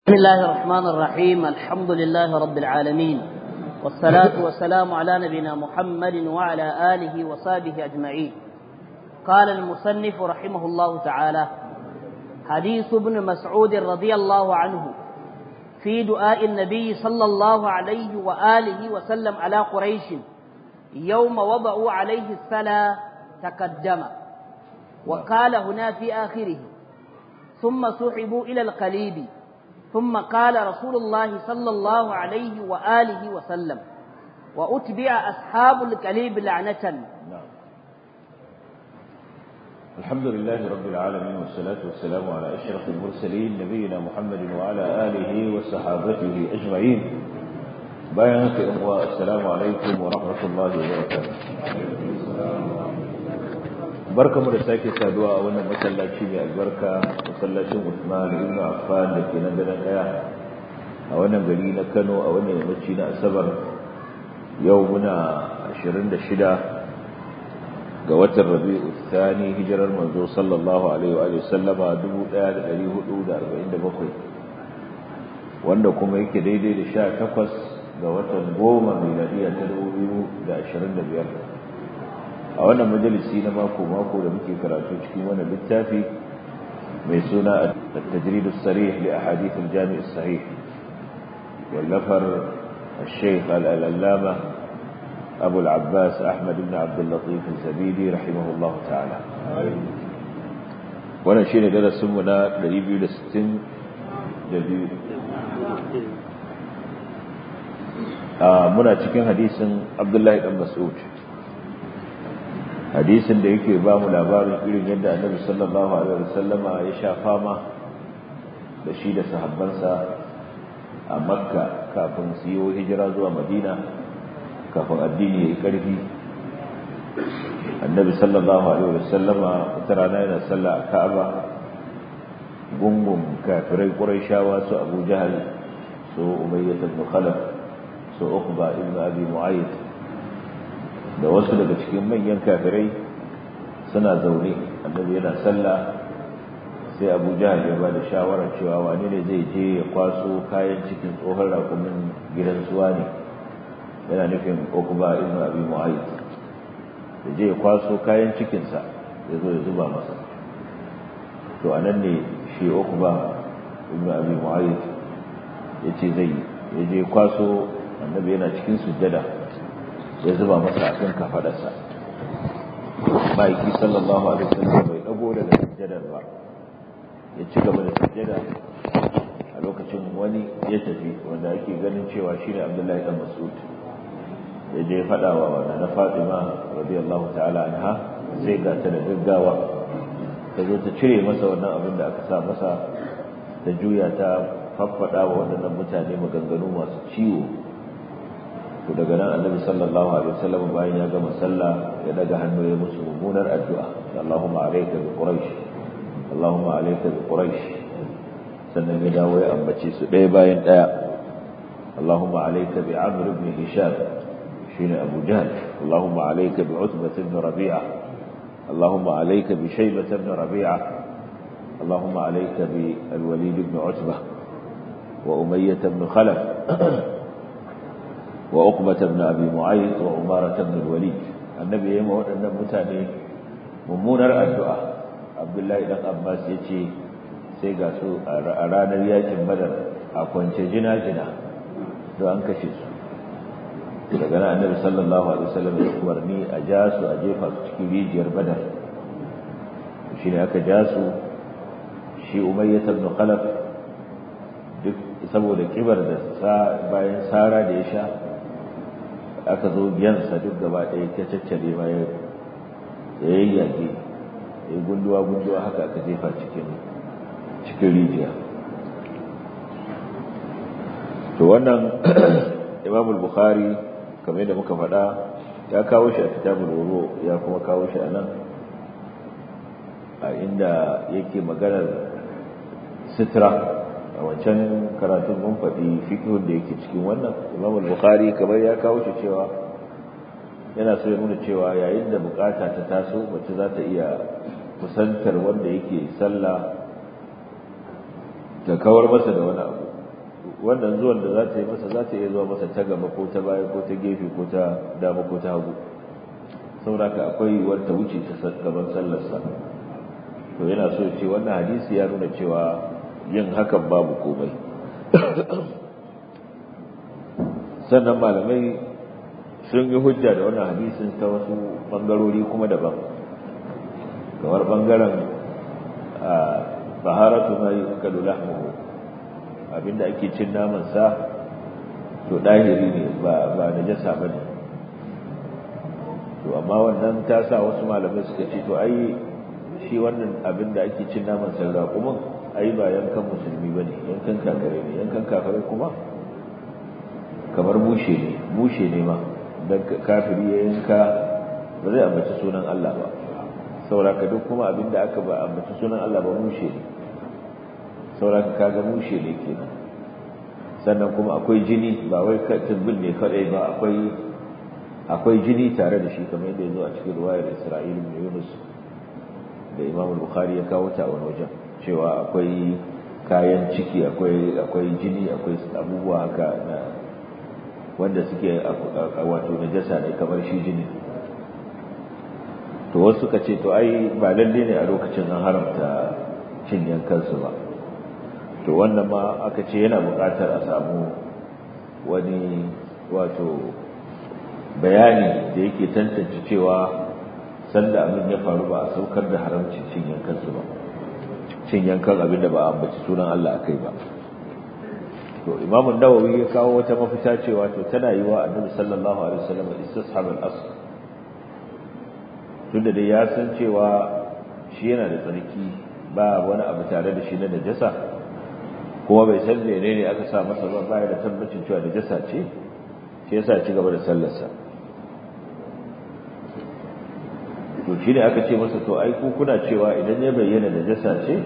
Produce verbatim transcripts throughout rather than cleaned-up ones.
بسم الله الرحمن الرحيم. الحمد لله رب العالمين، والصلاة والسلام على نبينا محمد وعلى آله وصحبه أجمعين. قال المصنف رحمه الله تعالى: حديث ابن مسعود رضي الله عنه في دعاء النبي صلى الله عليه وآله وسلم على قريش يوم وضعوا عليه السلا تقدم، وقال هنا في آخره: ثم سحبوا إلى القليب، ثم قال رسول الله صلى الله عليه وآله وسلم: وأتبع أصحاب القليب لعنة. نعم. الحمد لله رب العالمين، والصلاة والسلام على أشرف المرسلين نبينا محمد وعلى آله وصحابته أجمعين. بيانك إخوة، السلام عليكم ورحمة الله وبركاته. barkamu da sake saduwa a wannan masallaci mai albarka, masallacin Uthman ibn Affan da ke nan garin Daya a wannan gari na Kano a wannan yammaci na Asabar. Yau muna ashirin da shida ga watan Rabi'u Thani, hijirar manzo sallallahu alaihi wa sallama dubu ɗaya da ɗari hudu da arba'in da bakwai, wanda kuma yake daidai da sha takwas ga watan goma miladiya ta dubu biyu da ashirin da biyar. a wannan majalisi na mako-mako da muke karatu cikin wannan littafi mai suna at-tajrid as-sarih li ahadith al-jami' as-sahih wallafar al-shaykh al-allama Abu al-Abbas Ahmad ibn Abd al-Latif al-Zabidi rahimahullah ta'ala. wannan shine darasin mu na ɗari biyu da sittin da biyu. muna cikin hadisin Abdullahi dan Mas'ud, hadisin da yake ba mu labarin irin yadda Annabi sallallahu alaihi wasallama ya sha fama da shi da sahabbansa a Makka kafin su yi hijira zuwa Madina, kafin addini ya yi ƙarfi. Annabi sallallahu alaihi wasallama wata rana yana sallah a Ka'aba, gungun kafirai Qurayshawa su Abu Jahl, su Umayyah ibn Khalaf, su Uqba ibn Abi Mu'ayth da wasu daga cikin manyan kafirai suna zaune. Annabi yana sallah, sai Abu Jahl ya ba da shawarar cewa wani ne zai je ya kwaso kayan cikin tsohon raƙumin gidan suwa ne, yana nufin Uqba ibn Abi Mu'ayth, ya je ya kwaso kayan cikinsa ya zo ya zuba masa. to anan ne shi Uqba ibn Abi Mu'ayth ya ce zai ya je kwaso. Annabi yana cikin sujjada ya zuba masa a kan kafadarsa. Ma'aiki sallallahu alaihi wasallam bai dago daga sujjadar ba, ya ci gaba da sujjada. A lokacin wani ya tafi wanda ake ganin cewa shine Abdullahi dan Mas'ud, ya je fada wa na Fatima radiyallahu ta'ala anha, sai ga ta da gaggawa ta zo ta cire masa wannan abin da aka sa masa, ta juya ta faffada wa waɗannan mutane maganganu masu ciwo. to daga nan Annabi sallallahu alaihi wasallam bayan ya gama sallah ya daga hannu ya musu mummunar addu'a, Allahumma alayka bi quraish, Allahumma alayka bi quraish. sannan ya dawo ya ambace su ɗaya bayan ɗaya. Allahumma alayka bi Amr ibn Hisham, shine Abu Jahl. Allahumma alayka bi Utbah ibn Rabi'a, Allahumma alayka bi Shaybah ibn Rabi'a, Allahumma alayka bi al-Walid ibn Utbah wa Umayyah ibn Khalaf wa Uqbah ibn Abi Mu'ayth wa Umara ibn al-Walid. Annabi yayin waɗannan mutane mummunar addu'a. Abdullahi dan Abbas yace sai ga su a ranar yakin Badar a kwance jina-jina to an kashe su. daga nan Annabi sallallahu alaihi wasallam ya umarni a ja su a jefa su cikin rijiyar Badar. shine aka ja su. shi Umayyah ibn Khalaf duk saboda kibar da sa bayan sara da ya sha, aka zo biyansa duk gaba ɗaya ta caccare ma ya yayyage, ya gunduwa-gunduwa haka aka jefa cikin cikin rijiya. to wannan Imam al-Bukhari kamar yadda muka faɗa ya kawo shi a kitabul wudu, ya kuma kawo shi a nan a inda yake maganar sitra. a wancan karatun mun faɗi fiqhun da yake cikin wannan. Imam al-Bukhari kamar ya kawo shi cewa yana so ya nuna cewa yayin da bukata ta taso mace za ta iya kusantar wanda yake sallah ta kawar masa da wani abu, wannan zuwan da za ta yi masa za ta iya zuwa masa ta gaba ko ta baya ko ta gefe ko ta dama ko ta hagu sauraka akwai wata wuce ta gaban sallarsa to yana so ce wannan hadisi ya nuna cewa yin hakan babu komai sannan malamai sun yi hujja da wannan hadisin ta wasu bangarori kuma daban kamar bangaren baharatu ma yi akalu lahmuhu abinda ake cin naman sa to dahiri ne ba ba najasa bane to amma wannan ta sa wasu malamai suka ce to ai shi wannan abinda ake cin naman sa raƙumin ai ba yankan musulmi bane yankan kafare ne yankan kafare kuma kamar mushe ne mushe ne ma dan kafiri ya yanka ba zai ambaci sunan Allah ba sauraka duk kuma abinda aka ba ambaci sunan Allah ba mushe ne sauraka kaga mushe ne kenan sannan kuma akwai jini ba wai tumbin ne kadai ba akwai akwai jini tare da shi kamar yadda yazo a cikin riwayar Isra'il ibn Yunus da Imam Bukhari ya kawo ta wani wajen cewa akwai kayan ciki akwai akwai jini akwai abubuwa haka na wanda suke wato najasa ne kamar shi jini to wasu suka ce to ai ba lalle ne a lokacin an haramta cin yankansu ba to wannan ma aka ce yana buƙatar a samu wani wato bayani da yake tantance cewa sanda abin ya faru ba a saukar da haramcin cin yankansu ba cin yankan abin da ba a ambaci sunan Allah akai ba to Imam an-Nawawi ya kawo wata mafita cewa to tana yiwa Annabi sallallahu alaihi wasallam istishab al-asl tunda dai ya san cewa shi yana da tsarki ba wani abu tare da shi na najasa kuma bai san menene aka sa masa ba ba da tabbacin cewa najasa ce shi yasa ci gaba da sallarsa to shi ne aka ce masa to ai ku kuna cewa idan ya bayyana najasa ce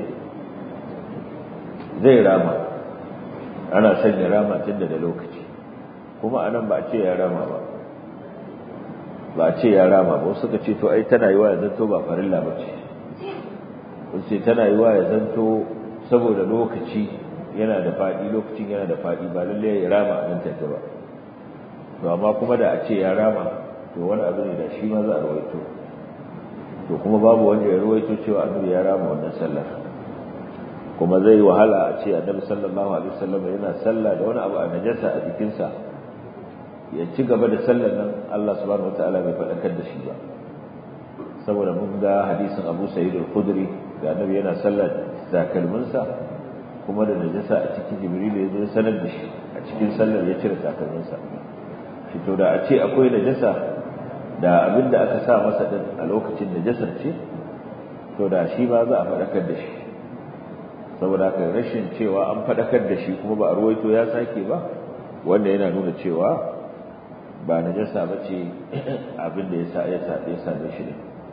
zai rama ana sanya rama tun da lokaci kuma anan ba a ce ya rama ba ba a ce ya rama ba suka ce to ai tana yiwa ya zanto ba farilla ba ce sai tana yiwa ya zanto saboda lokaci yana da fadi lokacin yana da fadi ba lalle ya rama a nan take ba to amma kuma da a ce ya rama to wani abu ne da shi ma za a rawaito to kuma babu wanda ya rawaito cewa annabi ya rama wannan sallar kuma zai wahala a ce annabi sallallahu alaihi wasallam yana sallah da wani abu a najasa a jikinsa ya ci gaba da sallar nan Allah subhanahu wataala bai faɗakar da shi ba saboda mun ga hadisin Abu Sa'id al-Khudri da annabi yana sallar takalminsa kuma da najasa a cikin Jibril ya zo sanar da shi a cikin sallar ya cire takalminsa shi to da a ce akwai najasa da abinda aka sa masa din a lokacin najasar ce to da shi ma za a faɗakar da shi saboda haka rashin cewa an faɗakar da shi kuma ba a ruwaito ya sake ba wanda yana nuna cewa ba najasa ba ce abin da ya sa ya sa ya same shi ne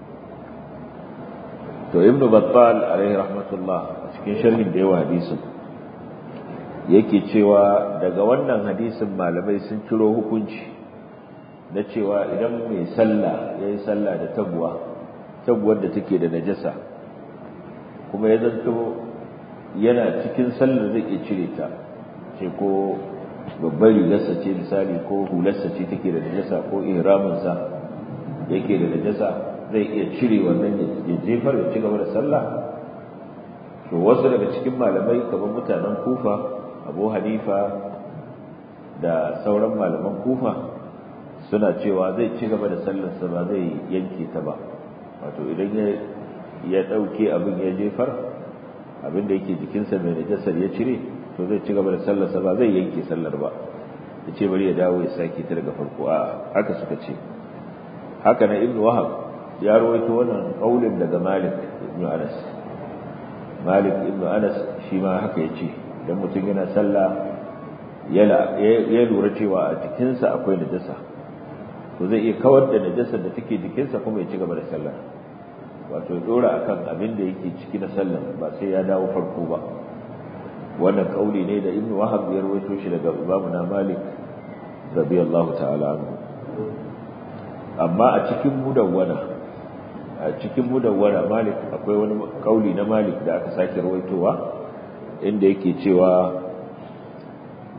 to ibnu battal alaihi rahmatullah a cikin sharhin da yawa hadisin yake cewa daga wannan hadisin malamai sun ciro hukunci na cewa idan mai sallah yayi sallah da taguwa taguwar da take da najasa kuma ya zanto yana cikin sallar zai iya cire ta ce ko babbar rigarsa ce misali ko hularsa ce take da najasa ko ihraminsa yake da najasa zai iya cire wannan ya jefar ya ci gaba da sallah to wasu daga cikin malamai kamar mutanen Kufa Abu Hanifa da sauran malaman Kufa suna cewa zai ci gaba da sallarsa ba zai yanke ta ba wato idan ya ya dauke abin ya jefar abin da yake jikinsa mai najasar ya cire to zai ci gaba da sallarsa ba zai yanke sallar ba ya ce bari ya dawo ya sake ta daga farko a haka suka ce haka na ibnu wahab ya rawaito wannan kaulin daga malik ibnu anas malik ibnu anas shi ma haka yace dan mutum yana sallah ya lura cewa a jikinsa akwai najasa to zai iya kawar da najasar da take jikinsa kuma ya ci gaba da sallah wato dora akan abin da yake ciki na sallah ba sai ya dawo farko ba wannan kauli ne da ibnu wahab ya rawaito shi daga imamu na malik radiyallahu ta'ala anhu amma a cikin mudawwana a cikin mudawwana malik akwai wani kauli na malik da aka sake rawaitowa inda yake cewa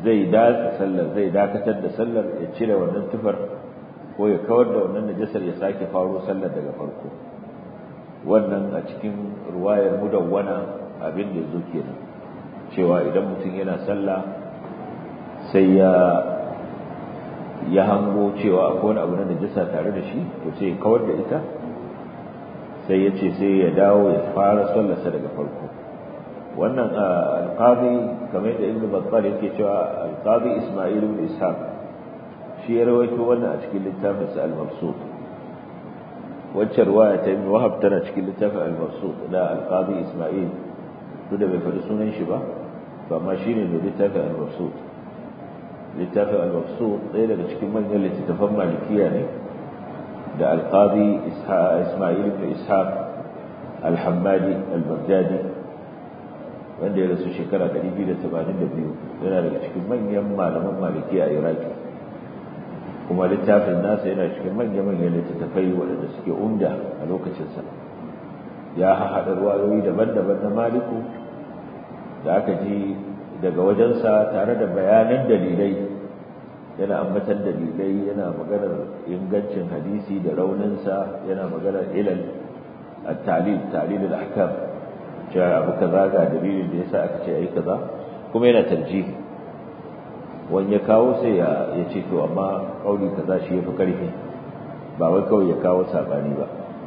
zai datsa sallar zai dakatar da sallar ya cire wannan tufar ko ya kawar da wannan najasar ya sake faro sallar daga farko wannan a cikin ruwayar mudawwana abin da yazo kenan cewa idan mutum yana sallah sai ya ya hango cewa akwai wani abu na najasa tare da shi to sai ya kawar da ita sai ya ce sai ya dawo ya fara sallarsa daga farko wannan alqadi kamar da ibnu battal yake cewa alqadi isma'il ibn ishaq shi ya rawaito wannan a cikin littafin sa al-mabsut wacce riwaya ta ibn wahab tana cikin littafin al-mabsut da alqadi isma'il to da bai faɗi sunan shi ba to amma shine mai littafin al-mabsut littafin al-mabsut ɗaya daga cikin manyan littattafan malikiya ne da alqadi isma'il ibn ishaq al-hammadi al-baghdadi wanda ya rasu shekara ɗari biyu da tamanin da biyu yana daga cikin manyan malaman malikiya a iraki kuma littafin nasa yana cikin manya-manyan littattafai waɗanda suke umda a lokacinsa ya haɗa ruwayoyi daban-daban na maliku da aka ji daga wajensa tare da bayanan dalilai yana ambatan dalilai yana maganar ingancin hadisi da rauninsa yana maganar ilal at-ta'lil ta'lil al-ahkam cewa abu kaza ga dalilin da yasa aka ce ayi kaza kuma yana tarjihi wani ya kawo sai ya ce to amma kauli kaza shi yafi karfi ba wai kawai ya kawo sabani ba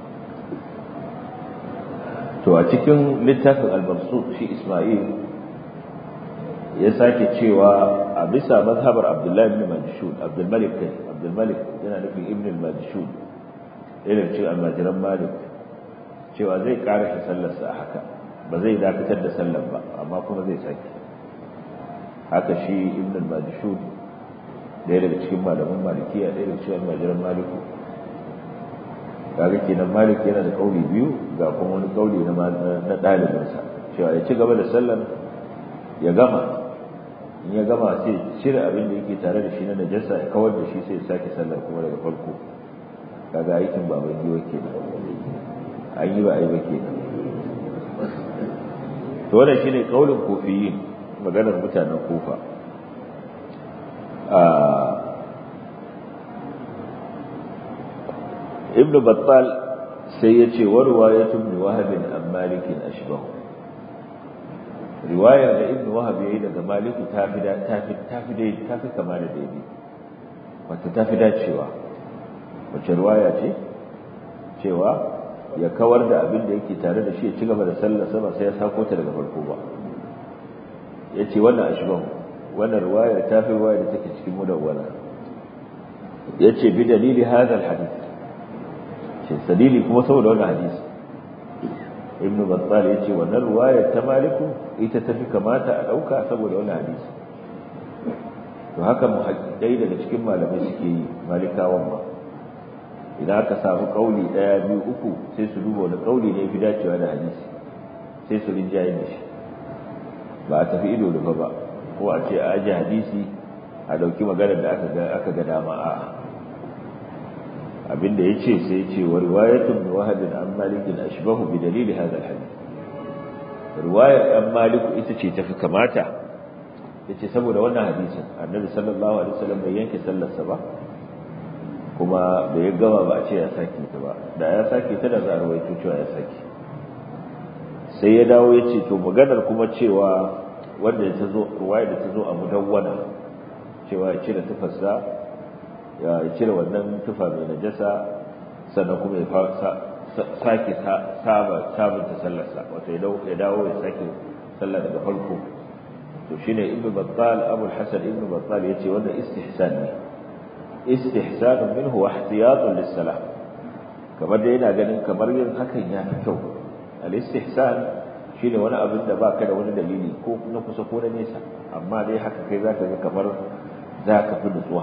to a cikin littafin al-mabsut shi Isma'il ya sake cewa a bisa mazhabar Abdullah ibn Majshud Abdul Malik kai Abdul Malik yana nufin ibn al-Majshud irin cewa almajiran Malik cewa zai kara shi sallarsa haka ba zai dakatar da sallar ba amma kuma zai sake haka shi ibn al-Majshud ɗaya daga cikin malaman Malikiya ɗaya daga cikin almajiran Maliku kaga kenan Malik yana da kauli biyu ga kuma wani kauli na na ɗalibinsa cewa ya ci gaba da sallar ya gama in ya gama sai cire abin da yake tare da shi na najasa ya kawar da shi sai ya sake sallar kuma daga farko kaga aikin baban giwa kenan an yi ba ai ba kenan to wannan shine kaulin kufiyin maganar mutanen kufa a ibn battal sai ya ce wa riwayatun li wahab an malik ashbahu riwayar da ibn wahab yayi daga maliku ta fi ta fi ta fi dai ta fi kama da daidai wato ta fi dacewa wace riwaya ce cewa ya kawar da abin da yake tare da shi ya ci gaba da sallar sama sai ya sako ta daga farko ba yace wannan ashbahu wannan riwayar ta fi riwayar da take cikin mudawwana yace bi dalili hadha alhadith ce dalili kuma saboda wannan hadisi ibnu battal yace wannan riwayar ta maliku ita tafi kamata a dauka saboda wannan hadisi to haka muhaddiai daga cikin malamai suke yi malikawan ba idan aka samu kauli daya biyu uku sai su duba wani kauli ne fi dacewa da hadisi sai su rinjaye da shi ba a tafi ido da ba ko a ce a aje hadisi a dauki maganar da aka ga aka ga dama a'a abinda yace sai yace wa riwayatun bi wahab an malik ashbahu bi dalil hadha alhadith riwayar an malik ita ce tafi kamata yace saboda wannan hadisin annabi sallallahu alaihi wasallam bai yanke sallarsa ba kuma bai gama ba a ce ya sake ta ba da ya sake ta da zarwai cewa ya sake sai ya dawo yace to maganar kuma cewa wanda ta zo riwayar da ta zo a mudawwana cewa ya cire tufarsa ya cire wannan tufa mai najasa sannan kuma ya sake saba sabunta sallarsa wato ya dawo ya sake sallah daga farko to shine ibnu battal abul hasan ibnu battal yace wannan istihsan ne istihsan minhu wa ihtiyatun lis-salah kamar da yana ganin kamar yin hakan ya fi kyau al-istihsan shine wani abin da baka da wani dalili ko na kusa ko na nesa amma dai haka kai zaka ga kamar zaka fi nutsuwa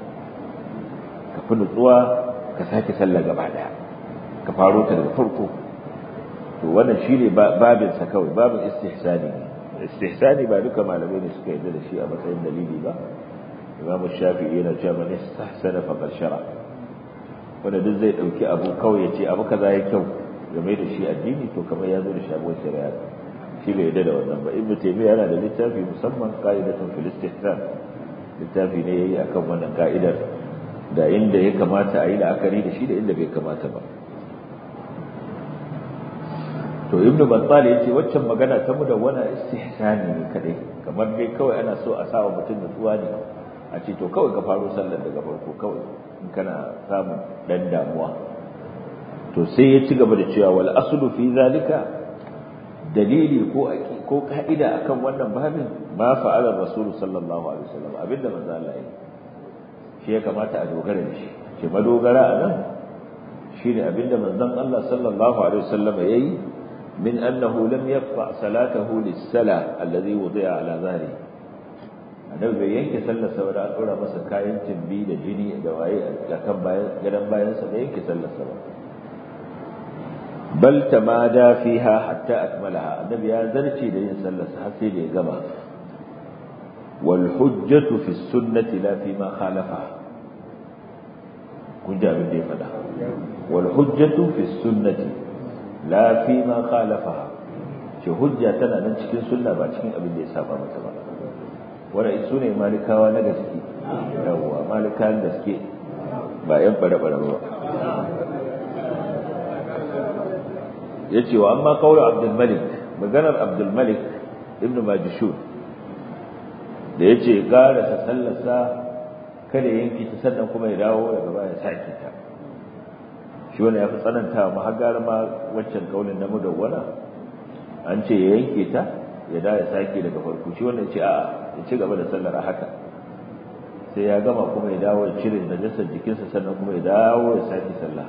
ka fi nutsuwa ka sake sallah gaba daya ka faro ta daga farko to wannan shine babin sa kawai babin istihsani ne istihsani ba duka malamai ne suka yarda da shi a matsayin dalili ba Imam Shafi'i yana cewa man istahsana faqad shara wanda duk zai dauki abu kawai ya ce abu kaza ya kyau game da shi addini to kamar ya zo da shabuwar shari'a shi bai yarda da wannan ba. Ibn Taymiyyah yana da littafi musamman qa'idatun fil istihsan, littafi ne yayi akan wannan ka'idar da inda ya kamata a yi la'akari da shi da inda bai kamata ba. To Ibn Battal yace waccan magana ta mudawwana istihsani ne kadai, kamar dai kawai ana so a sawa mutum nutsuwa ne, a ce to kawai ka faro sallar daga farko kawai in kana samun dan damuwa. To sai ya ci gaba da cewa wal aslu fi zalika, dalili ko ko ka'ida akan wannan babin ma fa'ala Rasul sallallahu alaihi wasallam, abinda manzo Allah ya shi ya kamata a dogara da shi. Ce madogara a nan shine abinda manzon Allah sallallahu alaihi wasallam yayi, min annahu lam yaqta salatahu lis-sala alladhi wudi'a ala zahri. Annabi bai yanke sallar sa da dora masa kayan timbi da jini da waye a kan bayan gadan bayan sa, bai yanke sallar sa ba. Bal tamada fiha hatta akmalaha, annabi ya zarce da yin sallar sa har sai da ya gama. Wal hujjatu fi sunnati la fi ma khalafa, kun ji abin da ya faɗa. Wal hujjatu fi sunnati la fi ma khalafa, ce hujja tana nan cikin sunna ba cikin abin da ya saba mata ba. Wannan su ne malikawa na gaske, yawwa malikawan gaske ba yan bare-bare ba. yace wa amma qawlu Abdul Malik, maganar Abdul Malik ibn Majishun da yace gara ta sallasa kada yanki ta sannan kuma ya dawo daga baya sake ta, shi wannan yafi tsanantawa ma har gara ma waccan kaulin na mudawwana an ce ya yanke ta ya dawo ya sake daga farko, shi wannan ce a'a ya ci gaba da sallar haka sai ya gama kuma ya dawo ya cire najasar jikinsa sannan kuma ya dawo ya sake sallah.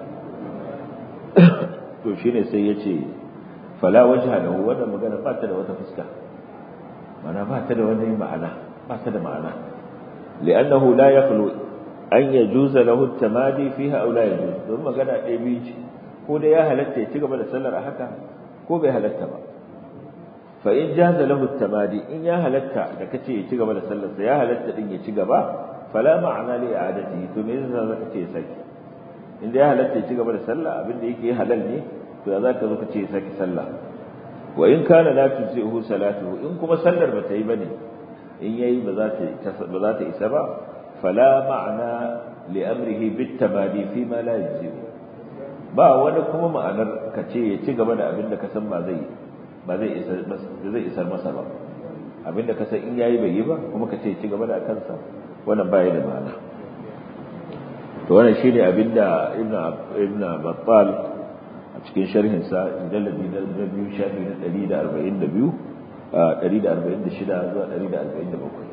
To shine sai yace fala wajha lahu, wannan magana ba ta da wata fuska, mana ba ta da wani ma'ana, ba ta da ma'ana, li'annahu la yakhlu an yajuza lahu at-tamadi fiha aw la yajuz. Don magana ɗaya biyu ce, ko da ya halatta ya ci gaba da sallar haka ko bai halatta ba. Fa in jaza lahu at-tamadi, in ya halatta da kace ya ci gaba da sallar sa, ya halatta din ya ci gaba, fala ma'ana li i'adatihi, to me yasa zaka ce saki? Inda ya halatta ya ci gaba da sallah, abin da yake halal ne, to ya zaka zo ka ce saki sallah. Wa in kana la tuzihu salatuhu, in kuma sallar ba ta yi bane, in yayi ba za ta ba za ta isa ba, fala ma'ana li amrihi bit tamadi fi ma la yuzihu, ba wani kuma ma'anar ka ce ya ci gaba da abin da ka san ba zai ba zai isa zai isar masa ba, abin da ka san in yayi bai yi ba kuma ka ce ya ci gaba da kansa, wannan ba ya da ma'ana. To wannan shine abinda ibn ibn Battal a cikin sharhin sa mujalladi na biyu shafi na ɗari da arba'in da biyu ɗari da arba'in da shida zuwa ɗari da arba'in da bakwai.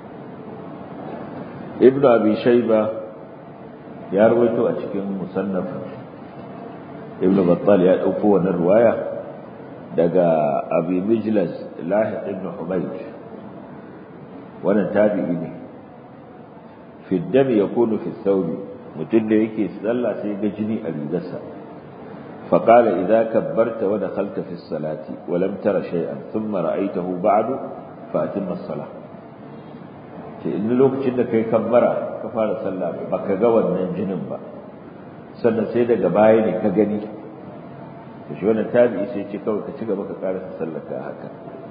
Ibn Abi Shayba ya rawaito a cikin musannaf, ibn Battal ya dauko wannan riwaya daga Abi Mijlas Lahiq ibn Humayd, wannan tabi'i ne. Fi dami yakunu fi thawbi, mutum da yake sallah sai ga jini a rigarsa. Faqala idza kabbarta wa dakhalta fi salati wa lam tara shay'an thumma ra'aytahu ba'du fa atimma as-salah. ce in lokacin da kai kabbara ka fara sallah baka ga wannan jinin ba, sannan sai daga baya ne ka gani, to shi wannan tabi'i sai ce kawai ka ci gaba ka karasa sallar ka haka.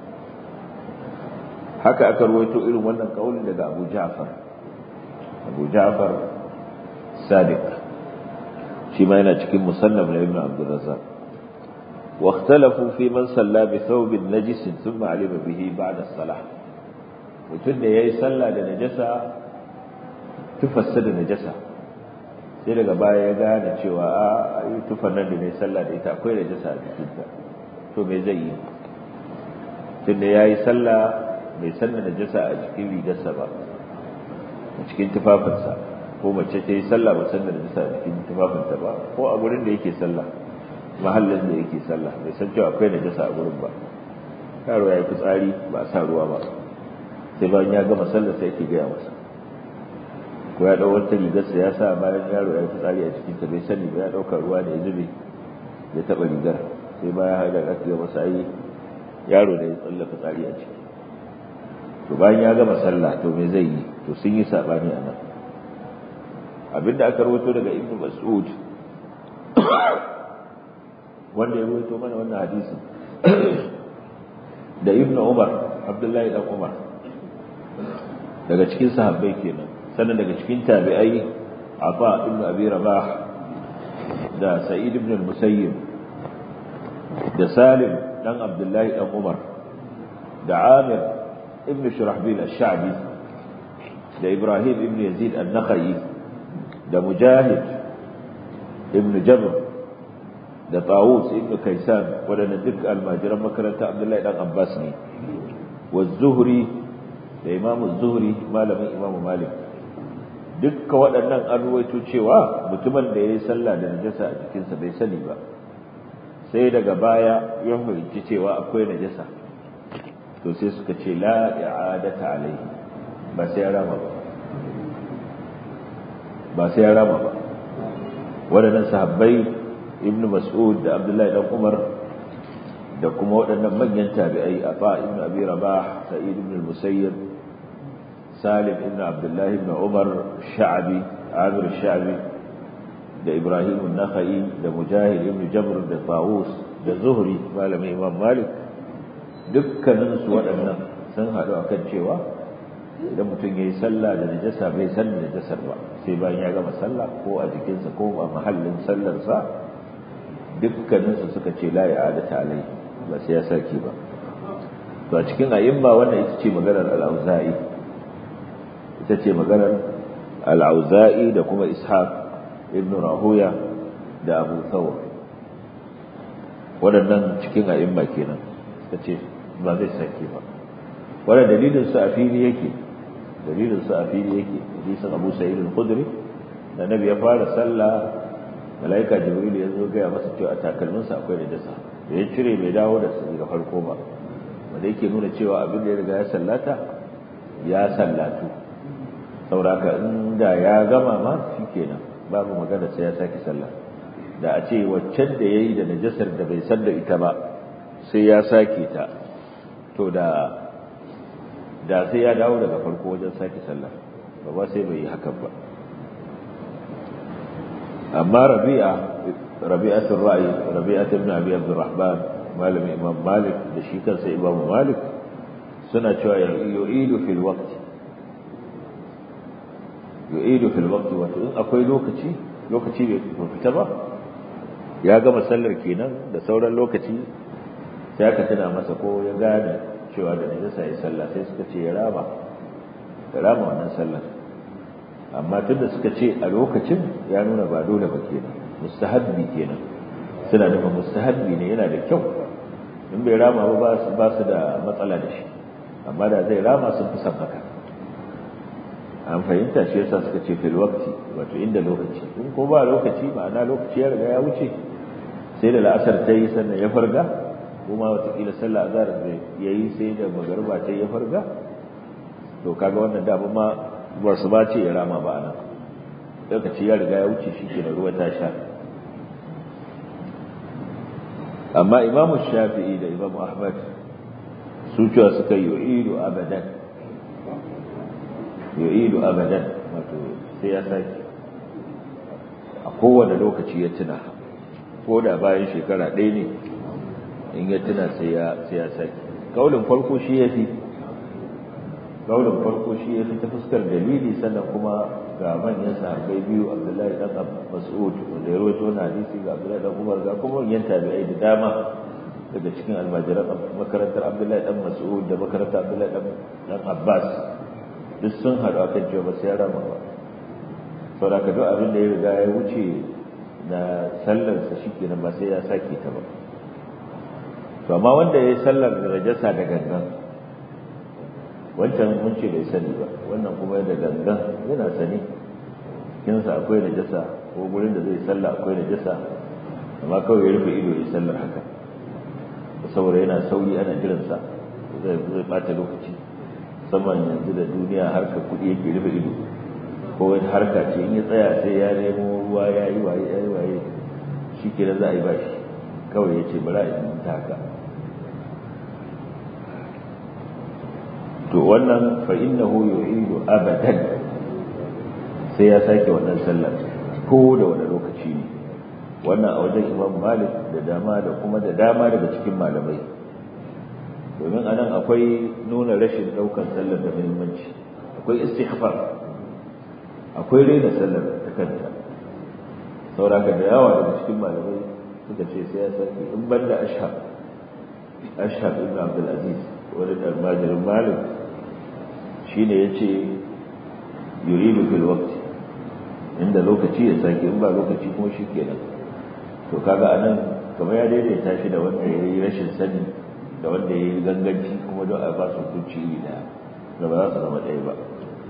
Haka aka ruwaito irin wannan kaulin daga Abu Ja'far Abu Ja'far Sadiq, shi ma yana cikin musannaf na Ibn Abdul Razzaq. Wa ikhtalafu fi man salla bi thawbin najis thumma alima bihi ba'da as-salah, mutum da yayi sallah da najasa, tufarsa da najasa, sai daga baya ya gane cewa a yi tufar nan da ne sallah da ita akwai najasa a jikinta, to me zai yi? Tun da yayi sallah bai san najasa a cikin rigarsa ba, a cikin tufafinsa, ko mace ta yi sallah ba san najasa a cikin tufafinta ba, ko a gurin da yake sallah, mahallin da yake sallah bai san cewa akwai najasa a gurin ba. Yaro ya yi fitsari ba a sa ruwa ba, sai bayan ya gama sallar sai yake gaya masa, ko ya ɗau wata rigarsa ya sa bayan yaro ya yi fitsari a cikin ta bai sani ba, ya ɗauka ruwa da ya zube ya taɓa rigar, sai bayan haɗa aka ga masa ayi yaro da ya tsalla fitsari a ciki. To bayan ya gama sallah to me zai yi? To sun yi sabani a nan. Abinda aka rawaito daga Ibn Mas'ud wanda ya rawaito mana wannan hadisin da ibnu umar abdullahi dan umar daga cikin sahabbai kenan sannan daga cikin tabi'ai aba ibn abi rabah da sa'id ibn al-musayyib da salim dan abdullahi dan umar da amir ibn shurahbil ash-sha'bi da ibrahim ibn yazid an-nakhai da mujahid ibn jabr da tawus ibn kaysan wadanda duk almajiran makaranta abdullahi dan abbas ne wa zuhri da imam zuhri malamin imam malik dukkan waɗannan an ruwaito cewa mutumin da yayi sallah da najasa a jikinsa bai sani ba sai daga baya ya fahimci cewa akwai najasa to sai suka ce la i'adata alaihi ba sai ya rama ba ba sai ya rama ba waɗannan sahabbai ibnu mas'ud da abdullahi dan umar da kuma waɗannan manyan tabi'ai ata ibn abi rabah sa'id ibn al-musayyib salim ibn abdullahi ibn umar sha'bi amir sha'bi da ibrahim an-nakhai da mujahid ibn jabr da tawus da zuhri malamin imam malik dukkanin su waɗannan sun haɗu akan cewa idan mutum yayi sallah da najasa bai san najasar ba sai bayan ya gama sallah ko a jikinsa ko a mahallin sallarsa dukkaninsu suka ce la i'adata alai ba sai ya saki ba to a cikin ayyimma wannan ita ce maganar al-auza'i ita ce maganar al-auza'i da kuma ishaq ibn rahuya da abu thawr waɗannan cikin ayyimma kenan suka ce ba zai saki ba wannan dalilin su a fili yake dalilin su a fili yake hadisin abu sa'id al-khudri da nabi ya fara sallah malaika jibril ya zo gaya masa cewa a takalminsa akwai najasa da ya cire bai dawo da su daga farko ba wanda yake nuna cewa abin da ya riga ya sallata ya sallatu sauraka inda ya gama ma shikenan babu magana sai ya saki sallah da a ce waccan da yayi da najasar da bai san da ita ba sai ya sake ta to da da sai ya dawo daga farko wajen saki sallah ba ba sai bai yi hakan ba amma rabi'a rabi'atul ra'i rabi'atul ibn abi abdurrahman malami imam malik da shi kansa imam malik suna cewa yu'idu fil waqt yu'idu fil waqt wato in akwai lokaci lokaci bai fita ba ya gama sallar kenan da sauran lokaci sai aka tuna masa ko ya gane cewa da najasa ya sallah sai suka ce ya rama ya rama wannan sallar amma tunda suka ce a lokacin ya nuna ba dole ba kenan mustahabbi kenan suna nufin mustahabbi ne yana da kyau in bai rama ba ba su da matsala da shi amma da zai rama sun fi san haka an fahimta shi yasa suka ce fil waqti wato inda lokaci in ko ba lokaci ma'ana lokaci ya riga ya wuce sai da la'asar ta yi sannan ya farga kuma watakila sallah azhar da yayi sai da magariba ta ya farga to kaga wannan da ma ba su ba ce ya rama ba nan lokaci ya riga ya wuce shi ke ruwa ta sha amma imamu shafi'i da imamu ahmad su cewa suka yu'idu abadan yu'idu abadan wato sai ya sake a kowane lokaci ya tuna ko da bayan shekara ɗaya ne in ya tuna sai ya sai ya sake kaulin farko shi ya fi kaulin farko shi ya fi ta fuskar dalili sannan kuma ga manyan sahabbai biyu Abdullahi dan Mas'ud wanda ya rawaito wannan hadisi ga Abdullahi dan Umar ga kuma manyan tabi'ai da dama daga cikin almajiran makarantar Abdullahi dan Mas'ud da makarantar Abdullahi dan Abbas duk sun haɗu akan cewa ba sai ya rama ba saboda ka duk abin da ya riga ya wuce na sallarsa shikenan ba sai ya sake ta ba to amma wanda ya yi sallar da najasa da gangan wancan mun ce bai sani ba wannan kuma da gangan yana sani kinsa akwai najasa ko gurin da zai salla akwai najasa amma kawai ya rufe ido ya sallar haka saboda yana sauri ana jiransa zai zai bata lokaci musamman yanzu da duniya harka kuɗi yake rufe ido ko wani harka ce in ya tsaya sai ya nemo ruwa ya yi waye ya yi waye shi kenan za a yi bashi kawai ya ce bari a yi ta haka to wannan fa innahu yu'idu abadan sai ya sake wannan sallar ko da wani lokaci ne wannan a wajen Imam Malik da dama da kuma da dama daga cikin malamai domin anan akwai nuna rashin daukar sallar da muhimmanci, akwai istihfar, akwai raina sallar ta kanta. sauraka da yawa daga cikin malamai suka ce sai ya sake, in banda ashhab ashhab ibn abdul aziz wani almajirin malik shine yace yuridu fil waqti, inda lokaci ya sake, in ba lokaci kuma shikenan. to kaga anan kamar ya daidaita shi da wanda yayi rashin sani da wanda yayi ganganci, kuma don a ba su hukunci da da ba za su zama ɗaya ba.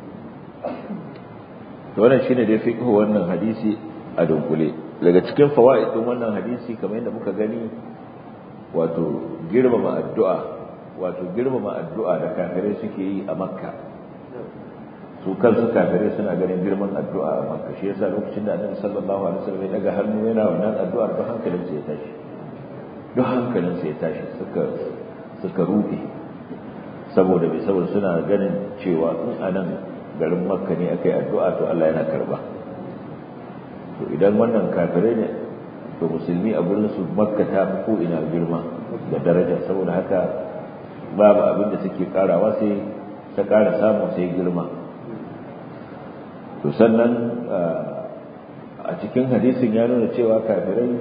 to wannan shine dai fiqh wannan hadisi a dunkule. daga cikin fawaid din wannan hadisi kamar yadda muka gani, wato girmama addu'a wato girmama addu'a da kafirai suke yi a Makka. su kansu kafirai suna ganin girman addu'a a Makka, shi yasa lokacin da Annabi sallallahu alaihi wasallam ya daga hannu yana wannan addu'ar, don hankalin sa ya tashi don hankalin sa ya tashi suka suka rufe, saboda bai saboda suna ganin cewa in anan garin Makka ne akai addu'a to Allah yana karba. to idan wannan kafirai ne, to musulmi a gurin su Makka ta fi ko ina girma da daraja, saboda haka babu abin da suke karawa sai ta kara samu sai girma. to sannan a cikin hadisin ya nuna cewa kafirai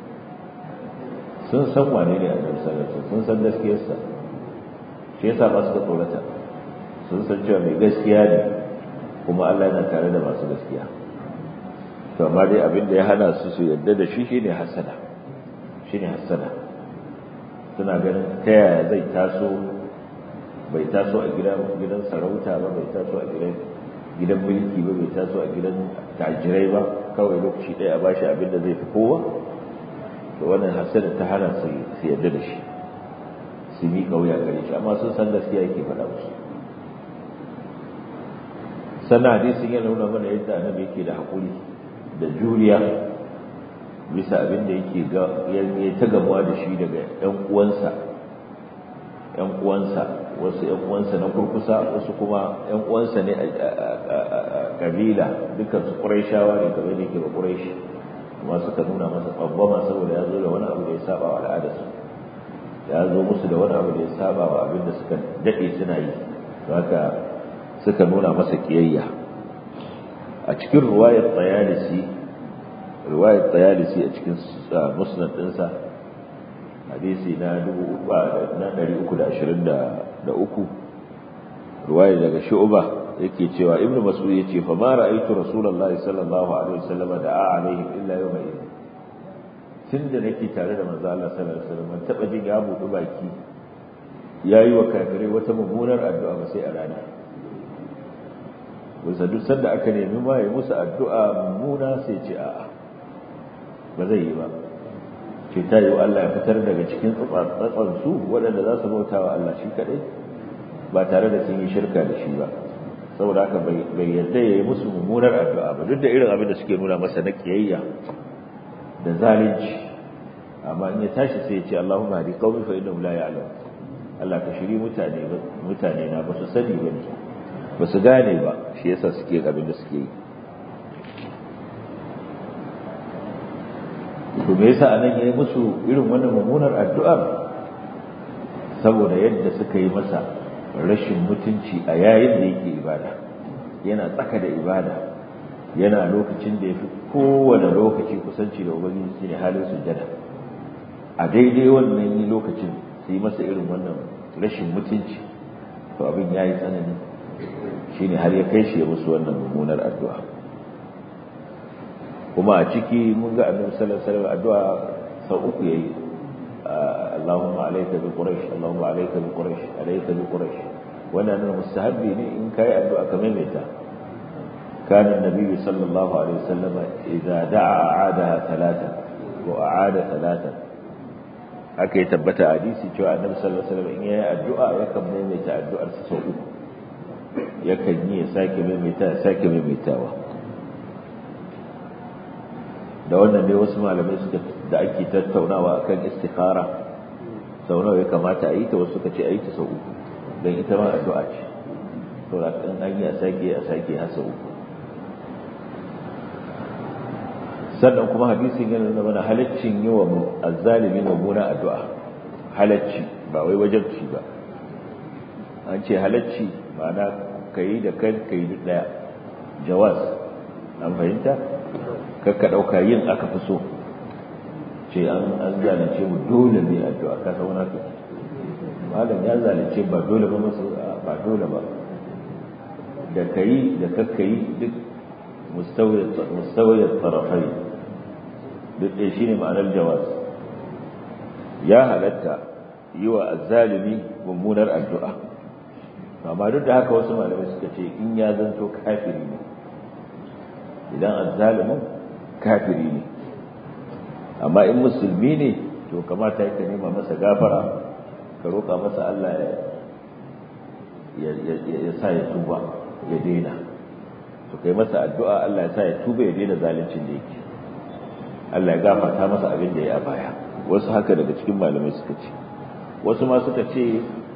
sun san wane ne Annabi sallallahu alaihi wasallam, sun san gaskiyarsa, shi yasa ba su da tsorata, sun san cewa mai gaskiya ne kuma Allah yana tare da masu gaskiya. to amma dai abin da ya hana su su yadda da shi shine hasada shine hasada suna ganin ta yaya zai taso, bai taso a gidan gidan sarauta ba, bai taso a gidan gidan mulki ba, bai taso a gidan tajirai ba, kawai lokaci ɗaya a bashi abin da zai fi kowa. to wannan hasada ta hana su su yadda da shi, su mi kauya gare shi, amma sun san gaskiya yake faɗa musu. sannan hadisin yana nuna mana yadda annabi yake da haƙuri da juriya bisa abin da yake ya ta gamuwa da shi daga ƴan uwansa ƴan uwansa wasu ƴan uwansa na kurkusa, wasu kuma ƴan uwansa ne a kabila, dukkan su Qurayshawa ne kamar da yake ba Quraysh, amma suka nuna masa tsangwama saboda ya zo da wani abu da ya saba wa al'adarsu, ya zo musu da wani abu da ya saba wa abin da suka dade suna yi, haka suka nuna masa kiyayya. a cikin riwayar Tayalisi riwayar Tayalisi a cikin musnad ɗinsa hadisi na ɗari uku da ashirin da uku, riwayar daga Shu'ba yake cewa Ibn Mas'ud yace fa ma ra'aytu Rasulullahi sallallahu alaihi wasallam da'a alaihim illa yawma idin, tunda nake tare da manzo Allah sallallahu alaihi wasallam ban taba jin ya buɗe baki yayi wa kafirai wata mummunar addu'a ba sai a rana. wanda duk sanda aka nemi ma ya musu addu'a mummuna sai ce a'a ba zai yi ba, ce ta yi wa Allah ya fitar daga cikin tsatsan su waɗanda za su bauta wa Allah shi kaɗai ba tare da sun yi shirka da shi ba. saboda haka bai yadda ya yi musu mummunar addu'a ba, duk da irin abin da suke nuna masa na kiyayya da zalunci, amma in ya tashi sai ya ce Allahumma hadi qaumi fa innahum la ya'lamun, Allah ka shiri mutane mutane na ba su sani ba ne, ba su gane ba, shi yasa suke abin da suke yi. to me yasa anan yayi musu irin wannan mummunar addu'ar? saboda yadda suka yi masa rashin mutunci a yayin da yake ibada, yana tsaka da ibada, yana lokacin da yafi kowane lokaci kusanci da ubangiji shine halin sujjada, a daidai wannan yi lokacin su yi masa irin wannan rashin mutunci, to abin yayi tsanani, shine har ya kai shi ya musu wannan mummunar addu'a. kuma a ciki mun ga annabi sallallahu alaihi wasallam addu'a sau uku yayi, Allahumma alayka bi quraish, Allahumma alayka bi quraish, alayka bi quraish. wannan mustahabbi ne in kai addu'a kamar mai ta. kana annabi sallallahu alaihi wasallam idza da'a a'adaha thalatha wa a'ada thalatha, haka ya tabbata hadisi cewa annabi sallallahu alaihi wasallam in yayi addu'a yakan maimaita addu'ar sa sau uku, yakan yi ya sake maimaita ya sake maimaitawa. da wannan dai wasu malamai suka da ake tattaunawa akan istikhara sau nawa ya kamata a yi ta, wasu suka ce a yi ta sau uku, don ita ma addu'a ce, to da kan an yi a sake a sake har sau uku. sannan kuma hadisin yana nuna mana halaccin yi wa azzalimi mummuna addu'a, halacci ba wai wajabci ba. An ce halacci ma'ana kai da kai kai duk daya, jawaz. An fahimta? Kakka dauka yin aka fi so, ce an an zalunce mu dole ne addu'a ka san wani haka malam ya zalunce ba dole ba masu ba dole ba, da kai da kakkai duk mustawiyat mustawiyat tarafai duk dai shine ma'anar jawaz. Ya halatta yi wa azzalimi mummunar addu'a, amma duk da haka wasu malamai suka ce in ya zanto kafiri ne, idan azzalimin kafiri ne, amma in musulmi ne to kamata ka nema masa gafara, ka roƙa masa Allah ya ya sa ya tuba ya daina, to kai masa addu'a Allah ya sa ya tuba ya daina zaluncin da yake, Allah ya gafarta masa abin da ya baya. Wasu haka daga cikin malamai suka ce, wasu ma suka ce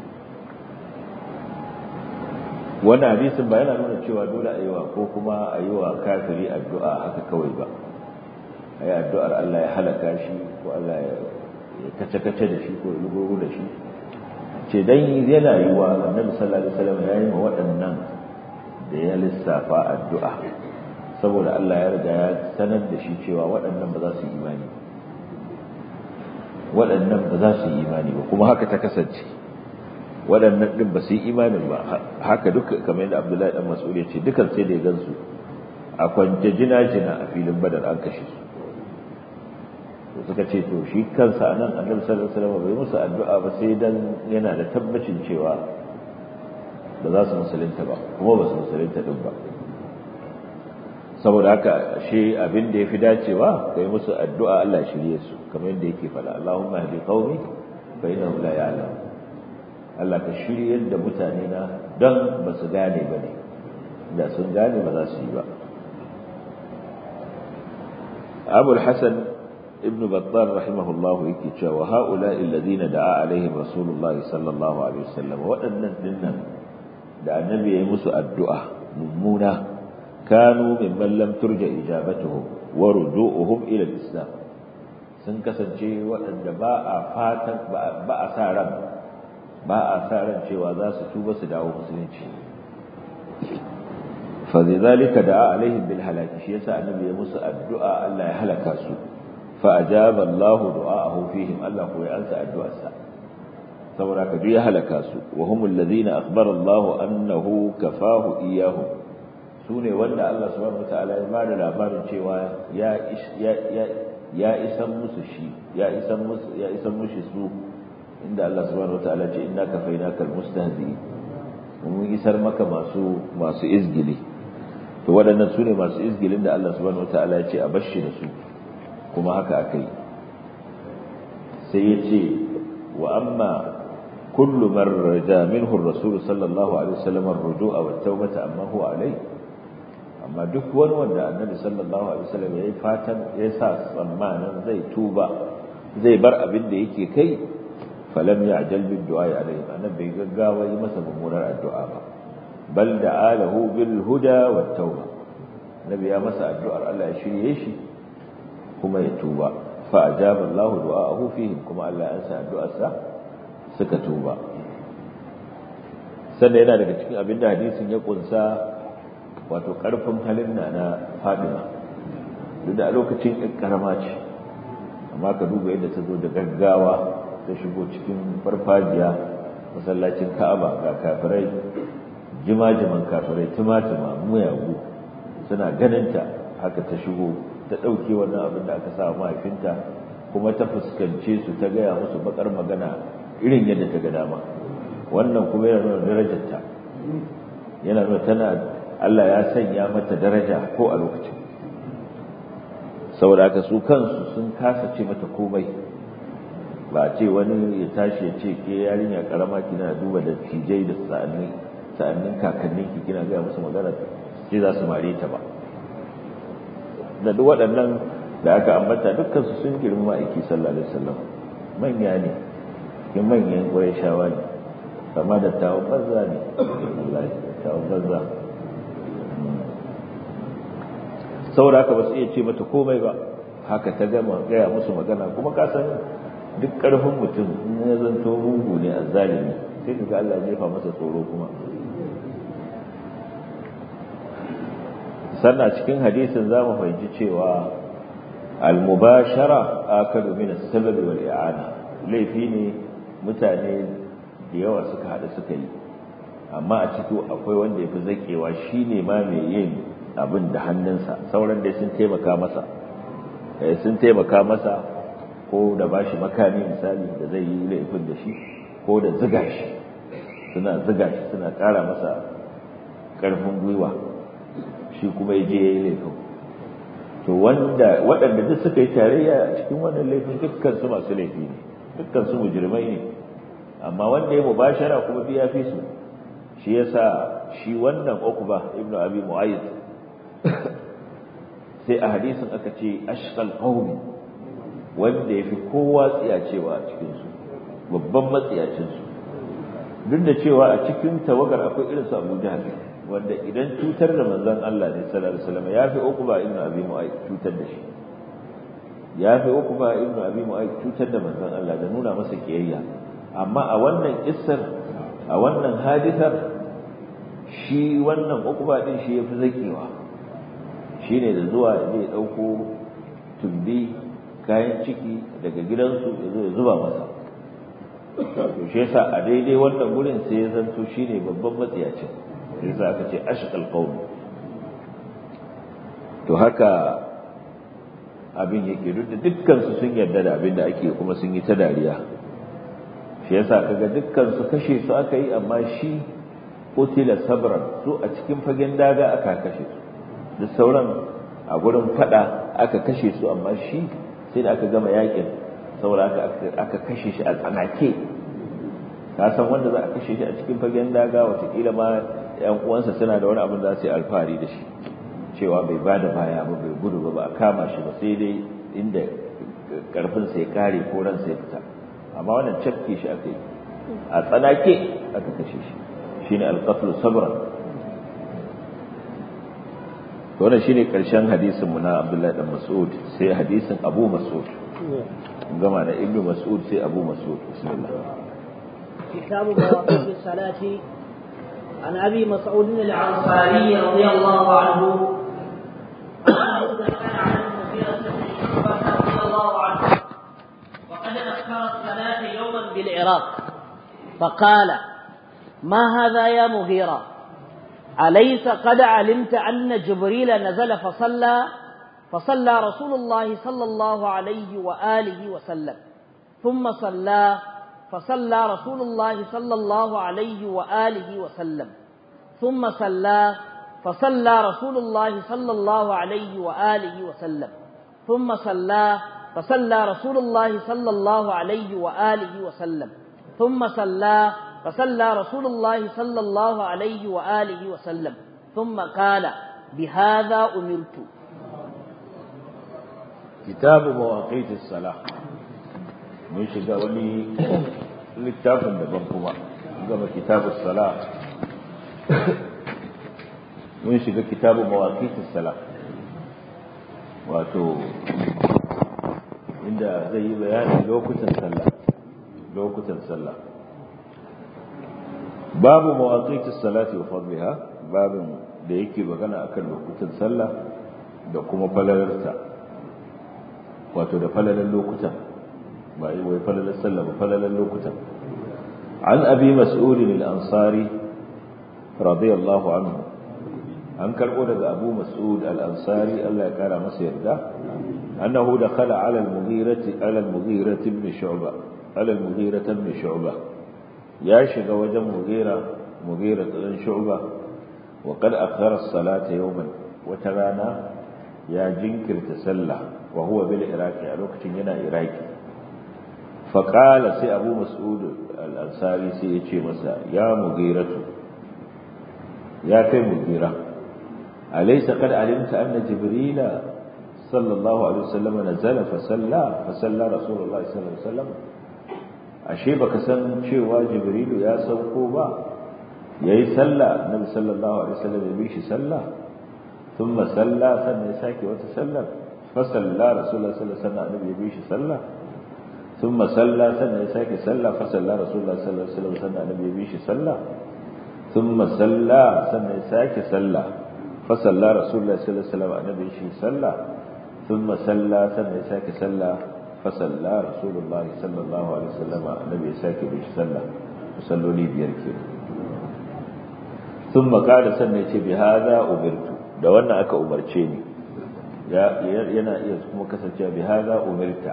wannan hadisin ba yana nuna cewa dole a yi wa ko kuma a yi wa kafiri addu'a haka kawai ba, a yi addu'ar Allah ya halaka shi ko Allah ya kace-kace da shi ko ya lugoro da shi. Ce dan yana yi wa annabi sallallahu alaihi wasallam ya yi wa waɗannan da ya lissafa addu'a saboda Allah ya riga ya sanar da shi cewa waɗannan ba za su yi imani waɗannan ba za su yi imani ba, kuma haka ta kasance. Waɗannan ɗin ba su yi imanin ba, haka duka kamar yadda Abdullahi dan Mas'ud ya ce dukan sai da ya gansu a kwance jina-jina a filin Badar an kashe su. To suka ce to shi kansa anan Annabi sallallahu alaihi wasallam bai musu addu'a ba sai dan yana da tabbacin cewa ba za su musulunta ba, kuma ba su musulunta din ba. Saboda haka shi abin da yafi dacewa kai musu addu'a Allah ya shirye su, kamar yadda yake faɗa Allahumma hdi qaumi fa innahum la ya'lamun. Allah ka shiryar da mutane na don ba su gane ba ne, da sun gane ba za su yi ba. Abul Hasan ibn Battal rahimahullahu yake cewa ha'ula'i alladhina da'a alaihim Rasulullahi sallallahu alaihi wasallam, waɗannan dinnan da annabi ya yi musu addu'a mummuna, kanu mimman lam turja ijabatuhum wa ruju'uhum ila al-islam, sun kasance waɗanda ba a fatan ba a sa ran ba a sa ran cewa za su tuba su dawo musulunci. fa zalika da'a alaihim bil halaki, shi yasa annabi ya musu addu'a Allah ya halaka su. fa ajaba Allah du'aahu fihim, Allah ko ya ansa addu'arsa, saboda ka duk ya halaka su. wa humul ladina akhbara Allah annahu kafahu iyyahu, sune wanda Allah subhanahu wataala ya bada labarin cewa ya ya ya isan musu shi ya isan musu ya isan mushi su, inda Allah subhanahu wataala ce inna kafainaka almustahzi, mun isar maka masu masu izgili. To waɗannan sune masu izgilin da Allah subhanahu wataala ya ce a bashi da su, kuma haka akai. Sai ya ce wa amma kullu man raja minhu ar-rasul sallallahu alaihi wasallam ar-ruju'a wat-tawbata amma huwa alai, amma duk wani wanda annabi sallallahu alaihi wasallam ya yi fatan ya sa tsammanin zai tuba zai bar abin da yake kai, falam ya'jal bid du'a alayhi, annabi bai gaggawa yi masa mummunar addu'a ba, bal da'alahu bil huda wat tauba, nabi ya masa addu'ar Allah ya shirye shi kuma ya tuba. fa ajaba Allah du'aahu fihim, kuma Allah ya ansa addu'arsa suka tuba. sannan yana daga cikin abin da hadisin ya kunsa wato karfin halin na na Fadima, duk da a lokacin karama ce, amma ka duba yadda ta zo da gaggawa ta shigo cikin farfajiya masallacin Ka'aba, ga kafirai jima-jiman kafirai tumatima muyagu suna ganinta, haka ta shigo ta ɗauke wannan abin da aka sa mahaifinta, kuma ta fuskance su ta gaya musu bakar magana irin yadda ta ga dama. Wannan kuma yana nuna darajarta, yana nuna tana Allah ya sanya mata daraja ko a lokacin, saboda haka su kansu sun kasa ce mata komai. Ba a ce wani ya tashi ya ce ke yarinya karama kina duba da tijai da sa'annin sa'annin kakannin ki kina ga musu magana sai za su mare ta ba. Da duk waɗannan da aka ambata dukkan su sun girma aiki sallallahu alaihi wasallam, manya ne cikin manyan Qurayshawa ne, amma da tawon banza ne, wallahi tawon banza. Saboda haka ba su iya ce mata komai ba, haka ta gama gaya musu magana. Kuma ka san duk karfin mutum in ya zanto mugu ne azzalimi sai kaga Allah ya jefa masa tsoro kuma. sannan cikin hadisin zamu fahimci cewa al-mubashara akadu min as-sabab wal i'ana laifi ne mutane da yawa suka hada suka yi amma a ciki akwai wanda yafi zakewa shine ma mai yin abin da hannunsa sauran dai sun taimaka masa eh sun taimaka masa ko da bashi makami misali da zai yi laifin da shi ko da ziga shi suna ziga shi suna ƙara masa ƙarfin gwiwa shi kuma ya je ya yi laifin to wanda waɗanda duk suka yi tarayya a cikin wannan laifin dukkan su masu laifi ne dukkan su mujrimai ne amma wanda ya mubashara kuma biya fi su shi yasa shi wannan Uqba ibn Abi Mu'ayyid sai a hadisin aka ce ashqal qaumi wanda yafi kowa tsiyacewa a cikin su babban matsiyacin su duk da cewa a cikin tawagar akwai irin su Abu Jahl wanda idan cutar da manzon Allah ne sallallahu alaihi wasallam yafi Uqba ibn Abi Mu'ayyid cutar da shi yafi Uqba ibn Abi Mu'ayyid cutar da manzon Allah da nuna masa kiyayya amma a wannan kissar a wannan hadisar shi wannan Uqba din shi yafi zakewa shine da zuwa zai dauko tumbi kayan ciki daga gidansu ya zo ya zuba masa to shi yasa a daidai wannan gurin sai ya zanto shine babban matsiyacin sai yasa aka ce ashqal qaum to haka abin yake duk da dukkan su sun yarda da abin da ake kuma sun yi ta dariya shi yasa kaga dukkan su kashe su aka yi amma shi qutila sabran su a cikin fagen daga aka kashe su duk sauran a gurin fada aka kashe su amma shi sai da aka gama yakin saboda aka aka kashe shi a tsanake ka san wanda za a kashe shi a cikin fagen daga watakila ma yan uwansa suna da wani abin da za su yi alfahari da shi cewa bai bada baya ba bai gudu ba ba a kama shi ba sai dai inda karfin sa ya kare ko ran sa ya fita amma wannan cafke shi aka yi a tsanake aka kashe shi shine al-qatl sabran to wannan shine karshen hadisin mu na Abdullahi dan Mas'ud sai hadisin Abu Mas'ud gama da Ibn Mas'ud sai Abu Mas'ud bismillah كتاب مواقيت الصلاة عن أبي مسعود الأنصاري رضي الله عنه رضي الله عنه وقد أخر الصلاة يوما بالعراق فقال ما هذا يا مغيرة أليس قد علمت أن جبريل نزل فصلى فصلى رسول الله صلى الله عليه وآله وسلم ثم صلى فصلى رسول الله صلى الله عليه وآله وسلم ثم صلى فصلى رسول الله صلى الله عليه وآله وسلم ثم صلى فصلى رسول الله صلى الله عليه وآله وسلم ثم صلى فصلى رسول الله صلى الله عليه وآله وسلم ثم قال بهذا أمرت. كتاب مواقيت الصلاة mun shiga wani littafin daban kuma gama kitabus sala mun shiga kitabu mawaqitus sala wato inda zai yi bayanin lokutan sallah lokutan sallah babu mawaqitus salati wa fadliha babin da yake magana akan lokutan sallah da kuma falalarta wato da falalar lokutan ba yi wai falalar sallah ba falalar lokutan an abi mas'ud al-ansari radiyallahu anhu an karbo daga abu mas'ud al-ansari Allah ya kara masa yarda annahu dakhala ala al-mughirati ala al-mughirati ibn shu'ba ala al-mughirati ibn shu'ba ya shiga wajen mughira mughira ibn shu'ba wa qad akhara as-salata yawman wa tarana ya jinkirta sallah wa huwa bil iraqi a lokacin yana iraqi faƙala sai abu mas'ud al'ansari sai ya ce masa ya mugiratu ya kai mugira alaisa kad alimta anna jibrila sallallahu alaihi wasallam nazala fa salla fa salla rasulullah sallallahu alaihi wasallam ashe baka san cewa jibrilu ya sauko ba yayi sallah nabi sallallahu alaihi wasallam ya bi shi sallah thumma salla sannan ya sake wata sallar fa salla rasulullah sallallahu alaihi wasallam ya bi shi sallah thumma salla sannan ya sake salla fa salla rasulullahi sallallahu alaihi wasallam sannan annabi ya bi shi salla thumma salla sannan ya sake salla fa salla rasulullahi sallallahu alaihi wasallam annabi ya shi salla thumma salla sannan ya sake salla fa salla rasulullahi sallallahu alaihi wasallam annabi ya sake bi shi salla salloli biyar kenan thumma qala sannan ya ce bi hadha umirtu da wannan aka umarce ni yana iya kuma kasancewa bi hadha umirta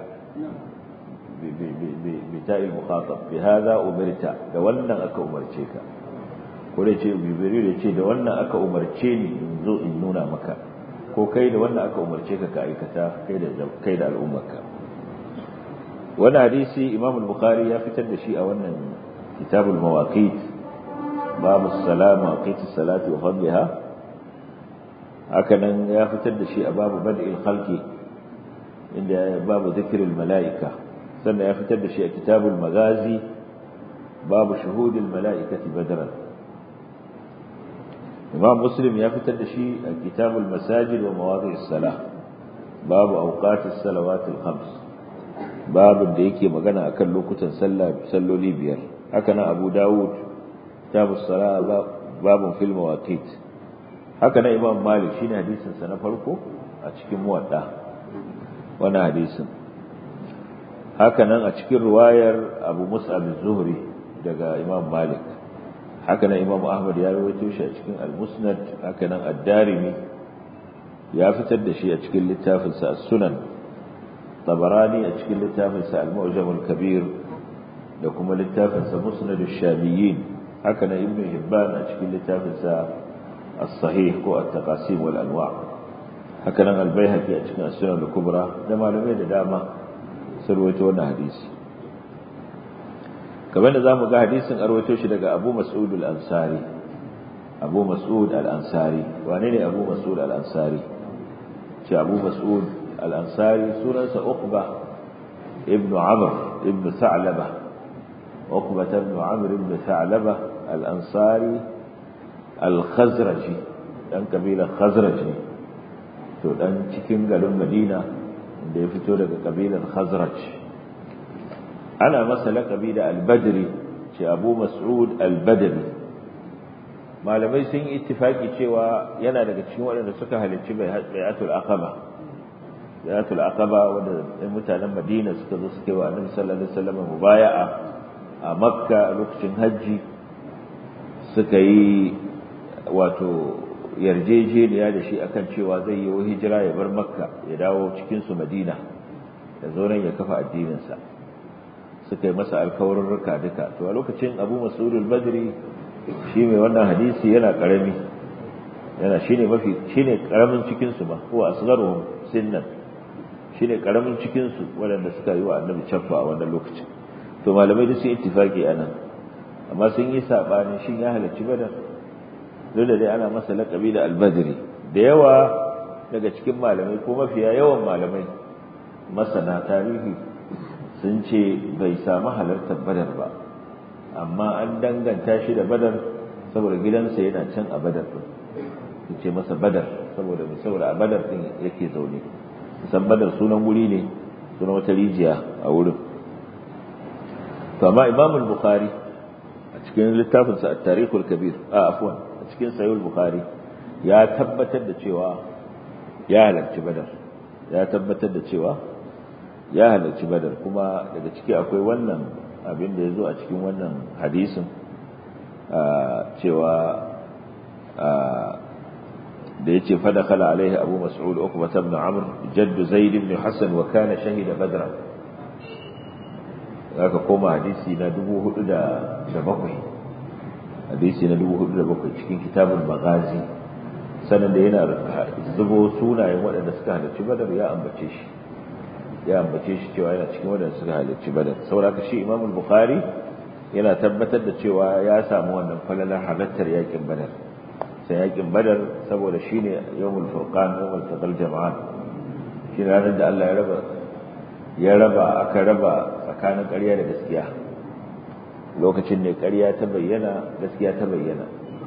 bi ta'il mukhatab bi hadha umirta da wannan aka umarce ka ko da ce bibiri da ce da wannan aka umarce ni in zo in nuna maka ko kai da wannan aka umarce ka ka aikata kai da kai da al'ummarka wannan hadisi Imam al-Bukhari ya fitar da shi a wannan kitabul mawaqit babu salama aqiti salati wa fadliha haka nan ya fitar da shi a babu bad'il khalqi inda babu zikril malaika sannan ya fitar da shi a kitabul magazi babu shuhudil malaikati badran imam muslim ya fitar da shi a kitabul masajid wa mawadi'is salah babu awqatis salawatil khams babu da yake magana akan lokutan sallah salloli biyar haka nan abu dawud kitabus salah babu fil mawaqit haka nan imam malik shine hadisin sa na farko a cikin muwadda wannan hadisin haka nan a cikin riwayar abu mus'ab az-zuhri daga imam malik haka nan imam ahmad ya rawaito shi a cikin al-musnad haka nan ad-darimi ya fitar da shi a cikin littafin sa as-sunan tabarani a cikin littafin sa al-mu'jam al-kabir da kuma littafin sa musnad ash-shamiyyin haka nan ibn hibban a cikin littafin sa as-sahih ko at-taqasim wal anwa' haka nan al-baihaqi a cikin as-sunan al-kubra da malamai da dama sun rawaito wannan hadisi kamar da zamu ga hadisin arwaito shi daga Abu Mas'ud al-Ansari Abu Mas'ud al-Ansari wane ne Abu Mas'ud al-Ansari ce Abu Mas'ud al-Ansari sunansa Uqba ibn Amr ibn Sa'laba Uqba ibn Amr ibn Sa'laba al-Ansari al-Khazraji dan kabilar Khazraj ne to dan cikin garin Madina da ya fito daga kabilar Khazraj ana masa laƙabi da al-Badri ce Abu Mas'ud al-Badri malamai sun yi ittifaki cewa yana daga cikin waɗanda suka halarci bai'atul aqaba bai'atul aqaba wanda mutanen Madina suka zo suke wa Annabi sallallahu alaihi wasallam mubaya'a a Makka a lokacin haji suka yi wato yarjejeniya da shi akan cewa zai yi hijira ya bar Makka ya dawo cikin su Madina ya zo nan ya kafa addinin sa suka yi masa alkawarin ruka duka to a lokacin Abu Mas'ud al-Badri shi mai wannan hadisi yana karami yana shine mafi shine karamin cikin su ba ko asgharuhum sinnan shine karamin cikin su wanda suka yi wa Annabi chaffa a wannan lokacin to malamai da su ittifaki anan amma sun yi sabani shin ya halarci Badar dole dai ana masa laqabi da al-Badri da yawa daga cikin malamai ko mafiya yawan malamai masana tarihi sun ce bai samu halartar Badar ba amma an danganta shi da Badar saboda gidansa yana can a Badar din ce masa Badar saboda saboda a Badar din yake zaune san Badar sunan wuri ne sunan wata rijiya a wurin to amma Imam al-Bukhari a cikin littafin sa At-Tarikh al-Kabir a afwan a cikin Sahih al-Bukhari ya tabbatar da cewa ya halarci Badar ya tabbatar da cewa ya halarci Badar kuma daga ciki akwai wannan abin da ya zo a cikin wannan hadisin cewa da ya ce fadakala alaihi Abu Mas'ud Uqba ibn Amr jaddu Zaid ibn Hasan wa kana shahida Badra aka koma hadisi na dubu hudu da bakwai hadisi na dubu hudu da bakwai cikin kitabul Maghazi sanan da yana zubo sunayen waɗanda suka halarci Badar ya ambace shi ya ambace shi cewa yana cikin wadanda suka halarci Badar saboda shi Imam al-Bukhari yana tabbatar da cewa ya samu wannan falalar halartar yakin Badar sai yakin Badar saboda shine yawmul furqan yawmul taqal jama'an shine ranar da Allah ya raba ya raba aka raba tsakanin ƙarya da gaskiya lokacin ne ƙarya ta bayyana gaskiya ta bayyana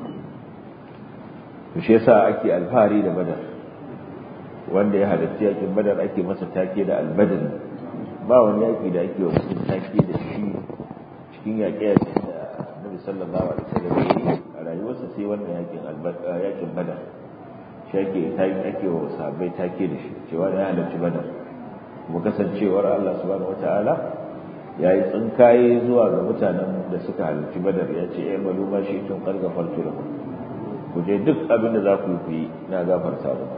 to shi yasa ake alfahari da Badar wanda ya halarci yakin Badar ake masa take da al-Badr ba wani yaƙi da ake wa mutum take da shi cikin yaƙe-yaƙe da Nabi sallallahu alaihi wasallam ya yi a rayuwarsa sai wannan yaƙin yaƙin Badar shi ake ake wa sahabbai take da shi cewa da ya halarci Badar kuma kasancewar Allah subhanahu wataala ya yi tsinkaye zuwa ga mutanen da suka halarci Badar ya ce ai maluma shi tun karga farko da ku je duk abin da za ku yi na gafarta muku.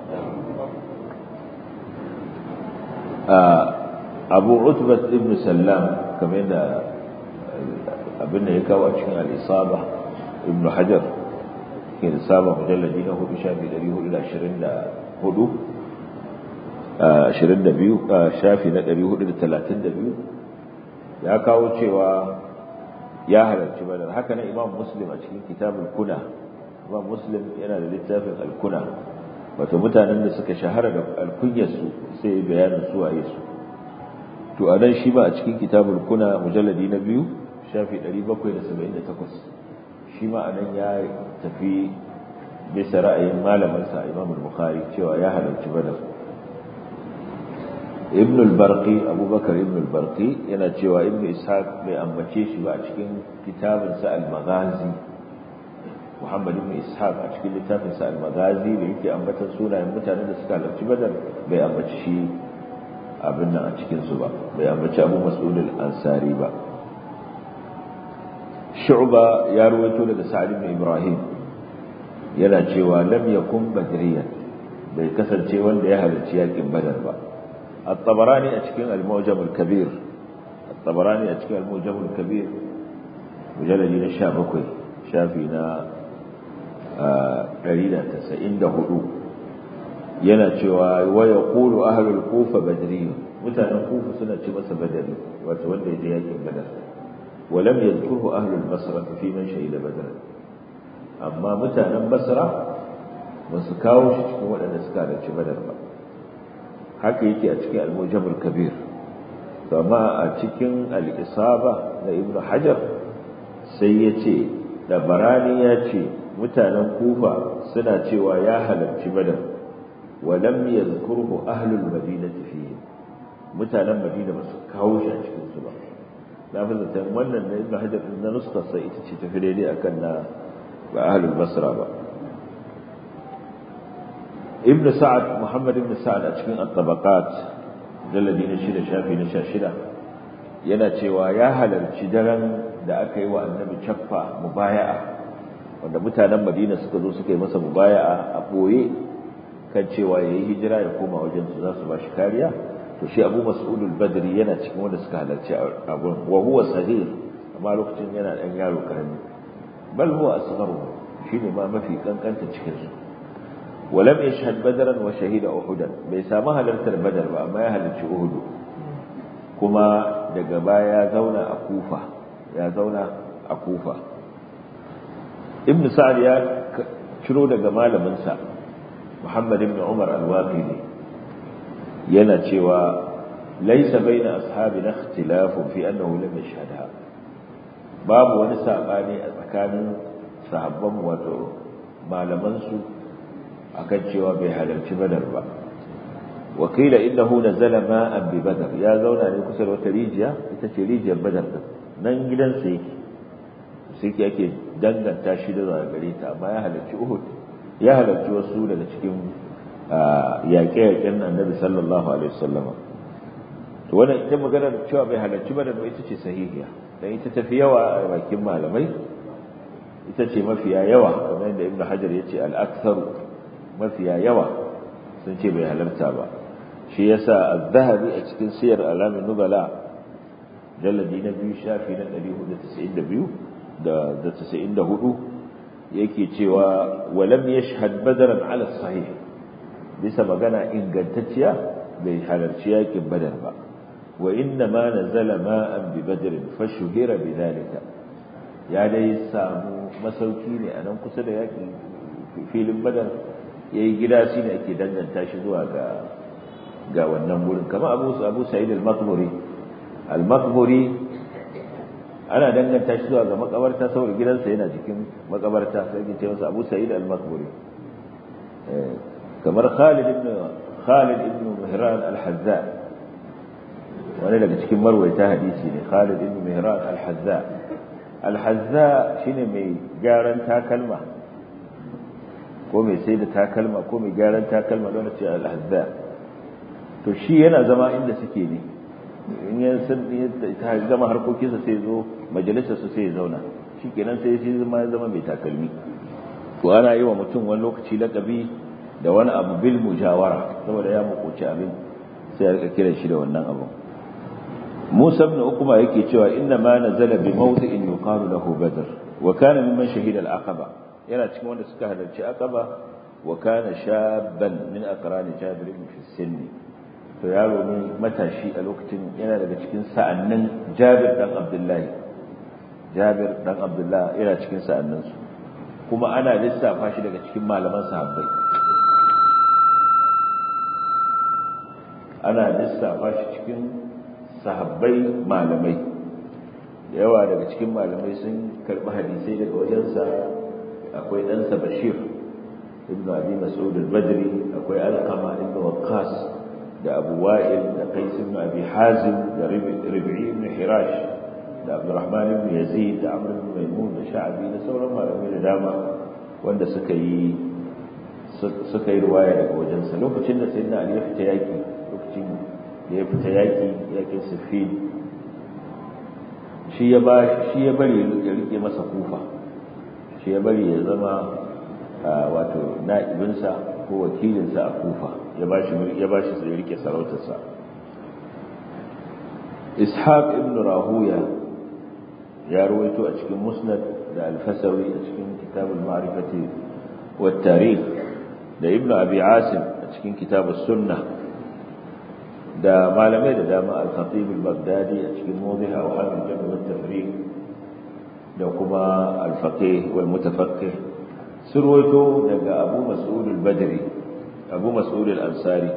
Abu Utbah ibn Sallam kamar da abin da ya kawo a cikin al-Isaba ibn Hajar ke da saba mujalladi na hudu shafi ɗari hudu da ashirin da hudu ashirin da biyu shafi na ɗari hudu da talatin da biyu ya kawo cewa ya halarci Badar. Haka nan Imam Muslim a cikin Kitabul Kuna, Imam Muslim yana da littafin al-Kuna, wato mutanen da suka shahara da alkunyarsu sai bayanin su waye su. To a nan shi ba a cikin Kitabul Kuna mujalladi na biyu shafi ɗari bakwai da saba'in da takwas shi ma a nan ya tafi bisa ra'ayin malamansa Imam Bukhari cewa ya halarci Badar. Ibn al-Barqi Abubakar Ibn al-Barqi yana cewa Ibn Ishaq bai ambace shi ba a cikin kitabinsa al-Maghazi. Muhammad ibn Ishaq a cikin littafinsa al-Maghazi da yake ambatan sunayen mutanen da suka halarci Badar bai ambaci shi abin nan a cikin su ba, bai ambaci Abu Mas'ud al-Ansari ba. Shu'ba ya ruwaito daga Sa'id ibn Ibrahim yana cewa lam yakun badriyan, bai kasance wanda ya halarci yakin Badar ba. At-Tabarani a cikin Al-Mu'jam al-Kabir At-Tabarani a cikin Al-Mu'jam al-Kabir mujalladi na sha bakwai shafi na ɗari da tasa'in da hudu yana cewa wa yaqulu ahlul Kufa badriyun, mutanen Kufa suna ce masa badari wato wanda ya je yakin Badar. wa lam yadhkuhu ahlul Basra fi man shahida Badr, amma mutanen Basra ba su kawo shi cikin waɗanda suka halarci Badar ba. Haka yake a cikin Al-Mu'jam al-Kabir. Amma a cikin Al-Isaba na Ibn Hajar sai ya ce da Barani ya ce mutanen Kufa suna cewa ya halarci Badar wa lam yadhkuruhu ahlul Madinati fihi, mutanen Madina ba su kawo shi a cikin su ba. Na fi zaton wannan na Ibn Hajar na nuskar sai ita ce tafi daidai akan na ba ahlul Basra ba. Ibn Sa'ad Muhammad ibn Sa'ad a cikin At-Tabaqat jalladi na shida shafi na sha shida yana cewa ya halarci daren da aka yi wa Annabi Chaffa mubaya'a, wanda mutanen Madina suka zo suka yi masa mubaya'a a boye kan cewa yayi hijira ya koma wajen su za su ba shi kariya. To shi Abu Mas'ud al-Badri yana cikin wanda suka halarci a gurin, wa huwa sahih, amma lokacin yana dan yaro karami, bal huwa asgharu, shine ma mafi kankanta cikin su. ولم يشهد بدرا وشهد أحدا، بيسامة هلرتر بدر وما يهلك أحد. كما دقبا يا زونا أكوفة يا زونا أكوفة. ابن سعد يا شنو دقمال منسى محمد بن عمر الواقدي ينتشوا ليس بين أصحابنا اختلاف في أنه لم يشهدها. باب ونسى باني أتكان صحابهم وتو malamansu akan cewa bai halarci Badar ba. Wakila innahu nazala ma'an bi Badar, ya zauna ne kusa da wata rijiya, ita ce rijiyar Badar din, nan gidansa yake sai yake danganta shi da zuwa gare ta, amma ya halarci Uhud, ya halarci wasu daga cikin yaƙe-yaƙen Annabi sallallahu alaihi wasallam. To wannan ita magana cewa bai halarci Badar ba ita ce sahihiya, dan ita tafi yawa a bakin malamai, ita ce mafiya yawa, kamar yadda Ibn Hajar ya ce al-aktharu, mafiya yawa sun ce bai halarta ba. Shi yasa az-Zahabi a cikin Siyar Alamin Nubala jalladi na biyu shafi na ɗari hudu da tasa'in da biyu da tasa'in da hudu yake cewa walam yashhad badran ala sahih, bisa magana ingantacciya bai halarci yakin Badar ba. Wa inna ma nazala ma'an bi badrin fashuhira bidhalika, ya dai samu masauki ne a nan kusa da yakin filin Badar, ya yi gida shi ne ake danganta shi zuwa ga ga wannan wurin, kamar abu abu sa'id al-maqburi al-maqburi ana danganta shi zuwa ga makabarta saboda gidansa yana cikin makabarta, sai ke ce masa abu sa'id al-maqburi. kamar Khalid ibn Khalid ibn Mihran al-Hazza wani daga cikin marwaita hadisi ne Khalid ibn Mihran al-Hazza al-Hazza shine mai gyaran takalma ko mai sai da takalma ko mai gyaran takalma don ce al-Hazza to shi yana zama inda suke ne in ya san ta gama harkokinsa sai zo majalisarsa sai ya zauna shikenan sai shi zama ya zama mai takalmi to ana yi wa mutum wani lokaci lakabi da wani abu bil mujawara saboda ya makoci abin sai ya rika kiran shi da wannan abu Musa ibn Uqba yake cewa inna ma nazala bi mawdi'in yuqalu lahu Badr wa kana mimman shahida al-Aqaba yana cikin wanda suka halarci Aqaba wa kana shabban min aqrani Jabir ibn fi sinni to yaro ne matashi a lokacin yana daga cikin sa'annin Jabir dan Abdullahi Jabir dan Abdullah yana cikin sa'annansu kuma ana lissafa shi daga cikin malaman sahabbai ana lissafa shi cikin sahabbai malamai da yawa daga cikin malamai sun karbi hadisai daga wajensa akwai ɗansa Bashir ibn Abi Mas'ud al-Badri akwai Alqama ibn Waqqas da Abu Wa'il da Qais ibn Abi Hazim da Rabi'i ibn Hirash da Abdurrahman ibn Yazid da Amr ibn Maimun da Sha'bi da sauran malamai da dama wanda suka yi suka yi riwaya daga wajensa lokacin da Sayyidina Ali ya fita yaki lokacin da ya fita yaki yakin Siffin shi ya ba shi ya bari ya rike masa Kufa shi ya bari ya zama wato na'ibinsa ko wakilinsa a Kufa ya ba shi ya ba shi sai rike sarautarsa Ishaq ibn Rahuya ya rawaito a cikin Musnad da Al-Fasawi a cikin Kitab al-Ma'rifati wa Tarikh da Ibn Abi Asim a cikin Kitab as-Sunnah da malamai da dama Al-Khatib al-Baghdadi a cikin Mawdi'a wa Hamil Jam' al-Tafriq da kuma Al-Faqih wal Mutafaqqih surwaito daga Abu Mas'ud al-Badri Abu Mas'ud al-Ansari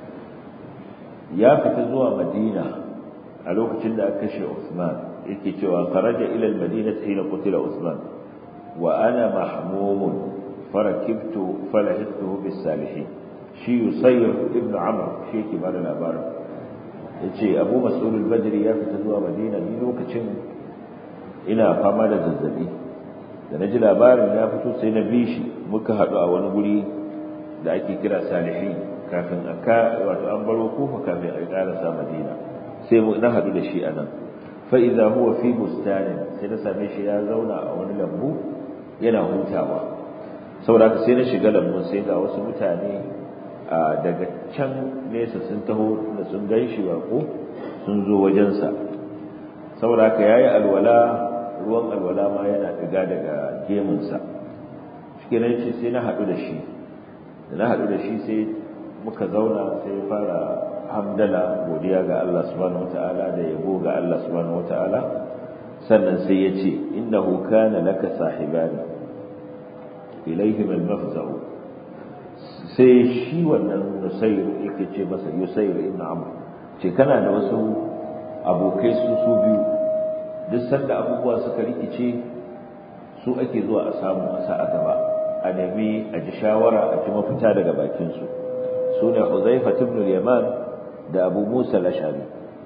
ya fita zuwa Madina a lokacin da aka kashe Uthman yake cewa kharaja ila al-Madinah hina qutila Uthman wa ana mahmum farakibtu falahithu bis-salihin shi Yusayr ibn Amr shi yake bada labarin yace Abu Mas'ud al-Badri ya fita zuwa Madina ni lokacin ina fama da zazzabi da naji labarin ya fito sai na bi shi muka hadu a wani guri da ake kira Salihin kafin aka wato an baro Kufa kafin a karasa Madina sai mu na hadu da shi anan fa idza huwa fi bustanin sai na same shi ya zauna a wani lambu yana hutawa saboda haka sai na shiga lambun sai ga wasu mutane daga can nesa sun taho da sun gan shi bako sun zo wajensa saboda haka yayi alwala ruwan alwala ma yana diga daga gemunsa shikenan ce sai na hadu da shi da na hadu da shi sai muka zauna sai fara hamdala godiya ga Allah subhanahu wataala da yabo ga Allah subhanahu wataala sannan sai ya ce innahu kana laka sahibani ilayhim al-mafza'u sai shi wannan Nusayr yake ce masa Yusayr ibn Amr ce kana da wasu abokai su su biyu duk sanda abubuwa suka rikice su ake zuwa a samu a sa a gaba a nemi a ji shawara a ji mafita daga bakin su sune Huzaifa ibn al-Yaman da Abu Musa al-Ash'ari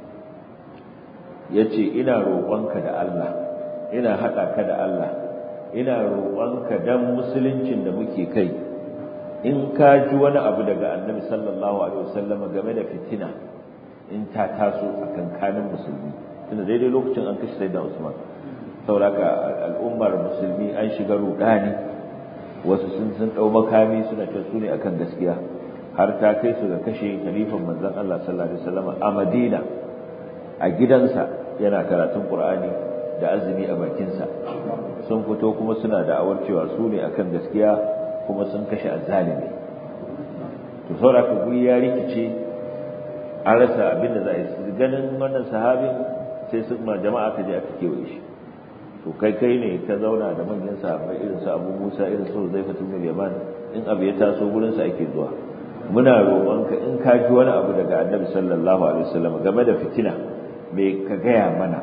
yace ina roƙonka da Allah ina hada ka da Allah ina roƙonka dan musuluncin da muke kai in ka ji wani abu daga Annabi sallallahu alaihi wasallam game da fitina in ta taso a kankanin musulmi tunda daidai lokacin an kashe Sayyidina Usman saboda al'ummar musulmi an shiga rudani wasu sun sun dau makami suna cewa su ne akan gaskiya har ta kai su ga kashe khalifan manzon Allah sallallahu alaihi wasallam a Madina a gidansa yana karatun Qur'ani da azumi a bakinsa sun fito kuma suna da'awar cewa su ne akan gaskiya kuma sun kashe azzalimi to saboda ka guri ya rikice an rasa abin da za a yi ganin wannan sahabin sai su ma jama'a ta je aka kewaye shi to kai kai ne ka zauna da manyan sahabbai irin su Abu Musa irin su Zaifa ibn Yaman in abu ya taso gurin sa ake zuwa muna roƙonka in ka ji wani abu daga Annabi sallallahu alaihi wasallam game da fitina me ka gaya mana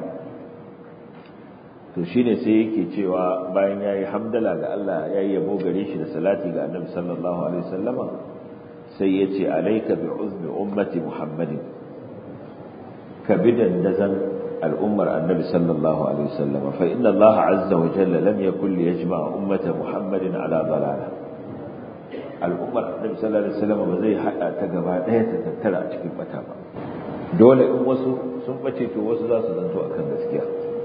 to shine sai yake cewa bayan yayi hamdala ga Allah yayi yabo gare shi da salati ga Annabi sallallahu alaihi wasallama sai yace alayka bi uzmi ummati Muhammadin ka bi dandazon al'ummar annabi sallallahu alaihi wasallam fa inna Allah azza wa jalla lam yakul yajma'a ummata Muhammadin ala dalala al'ummar annabi sallallahu alaihi wasallam ba zai hada ta gaba daya ta tattara a cikin bata ba dole in wasu sun bace to wasu za su zanto akan gaskiya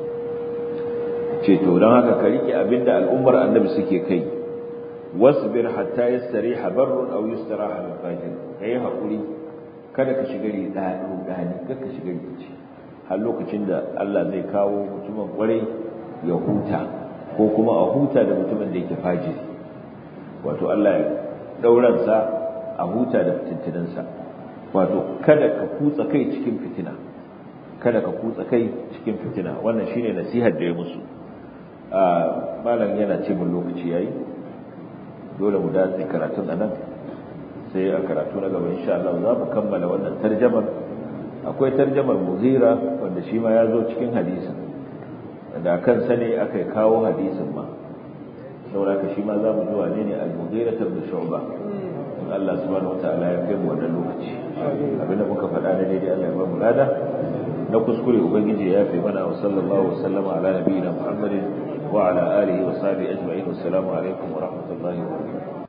ce to don haka ka rike abinda al'ummar annabi suke kai wasbir hatta yastariha barrun aw yustaraha min fajir kai hakuri kada ka shiga ridani kada ka shiga rikici har lokacin da Allah zai kawo mutumin kwarai ya huta ko kuma a huta da mutumin da yake fajiri wato Allah ya dauran sa a huta da fitintunan sa wato kada ka kutsa kai cikin fitina kada ka kutsa kai cikin fitina wannan shine nasihar da ya musu a malam yana ce mun lokaci yayi dole mu dace karatun anan sai a karatu na gaba insha Allah za mu kammala wannan tarjumar akwai tarjumar Mughira wanda shi ma ya zo cikin hadisin da kan sane aka kawo hadisin ma saboda shi ma za mu ji wane ne al-Mughira ibn Shu'ba in Allah subhanahu wataala ya kai mu wannan lokaci abinda muka faɗa da daidai Allah ya ba mu lada na kuskure ubangiji ya fi mana wa sallallahu wa sallama ala nabiyina Muhammadin wa ala alihi wa sahbihi ajma'in assalamu alaikum wa rahmatullahi wa barakatuh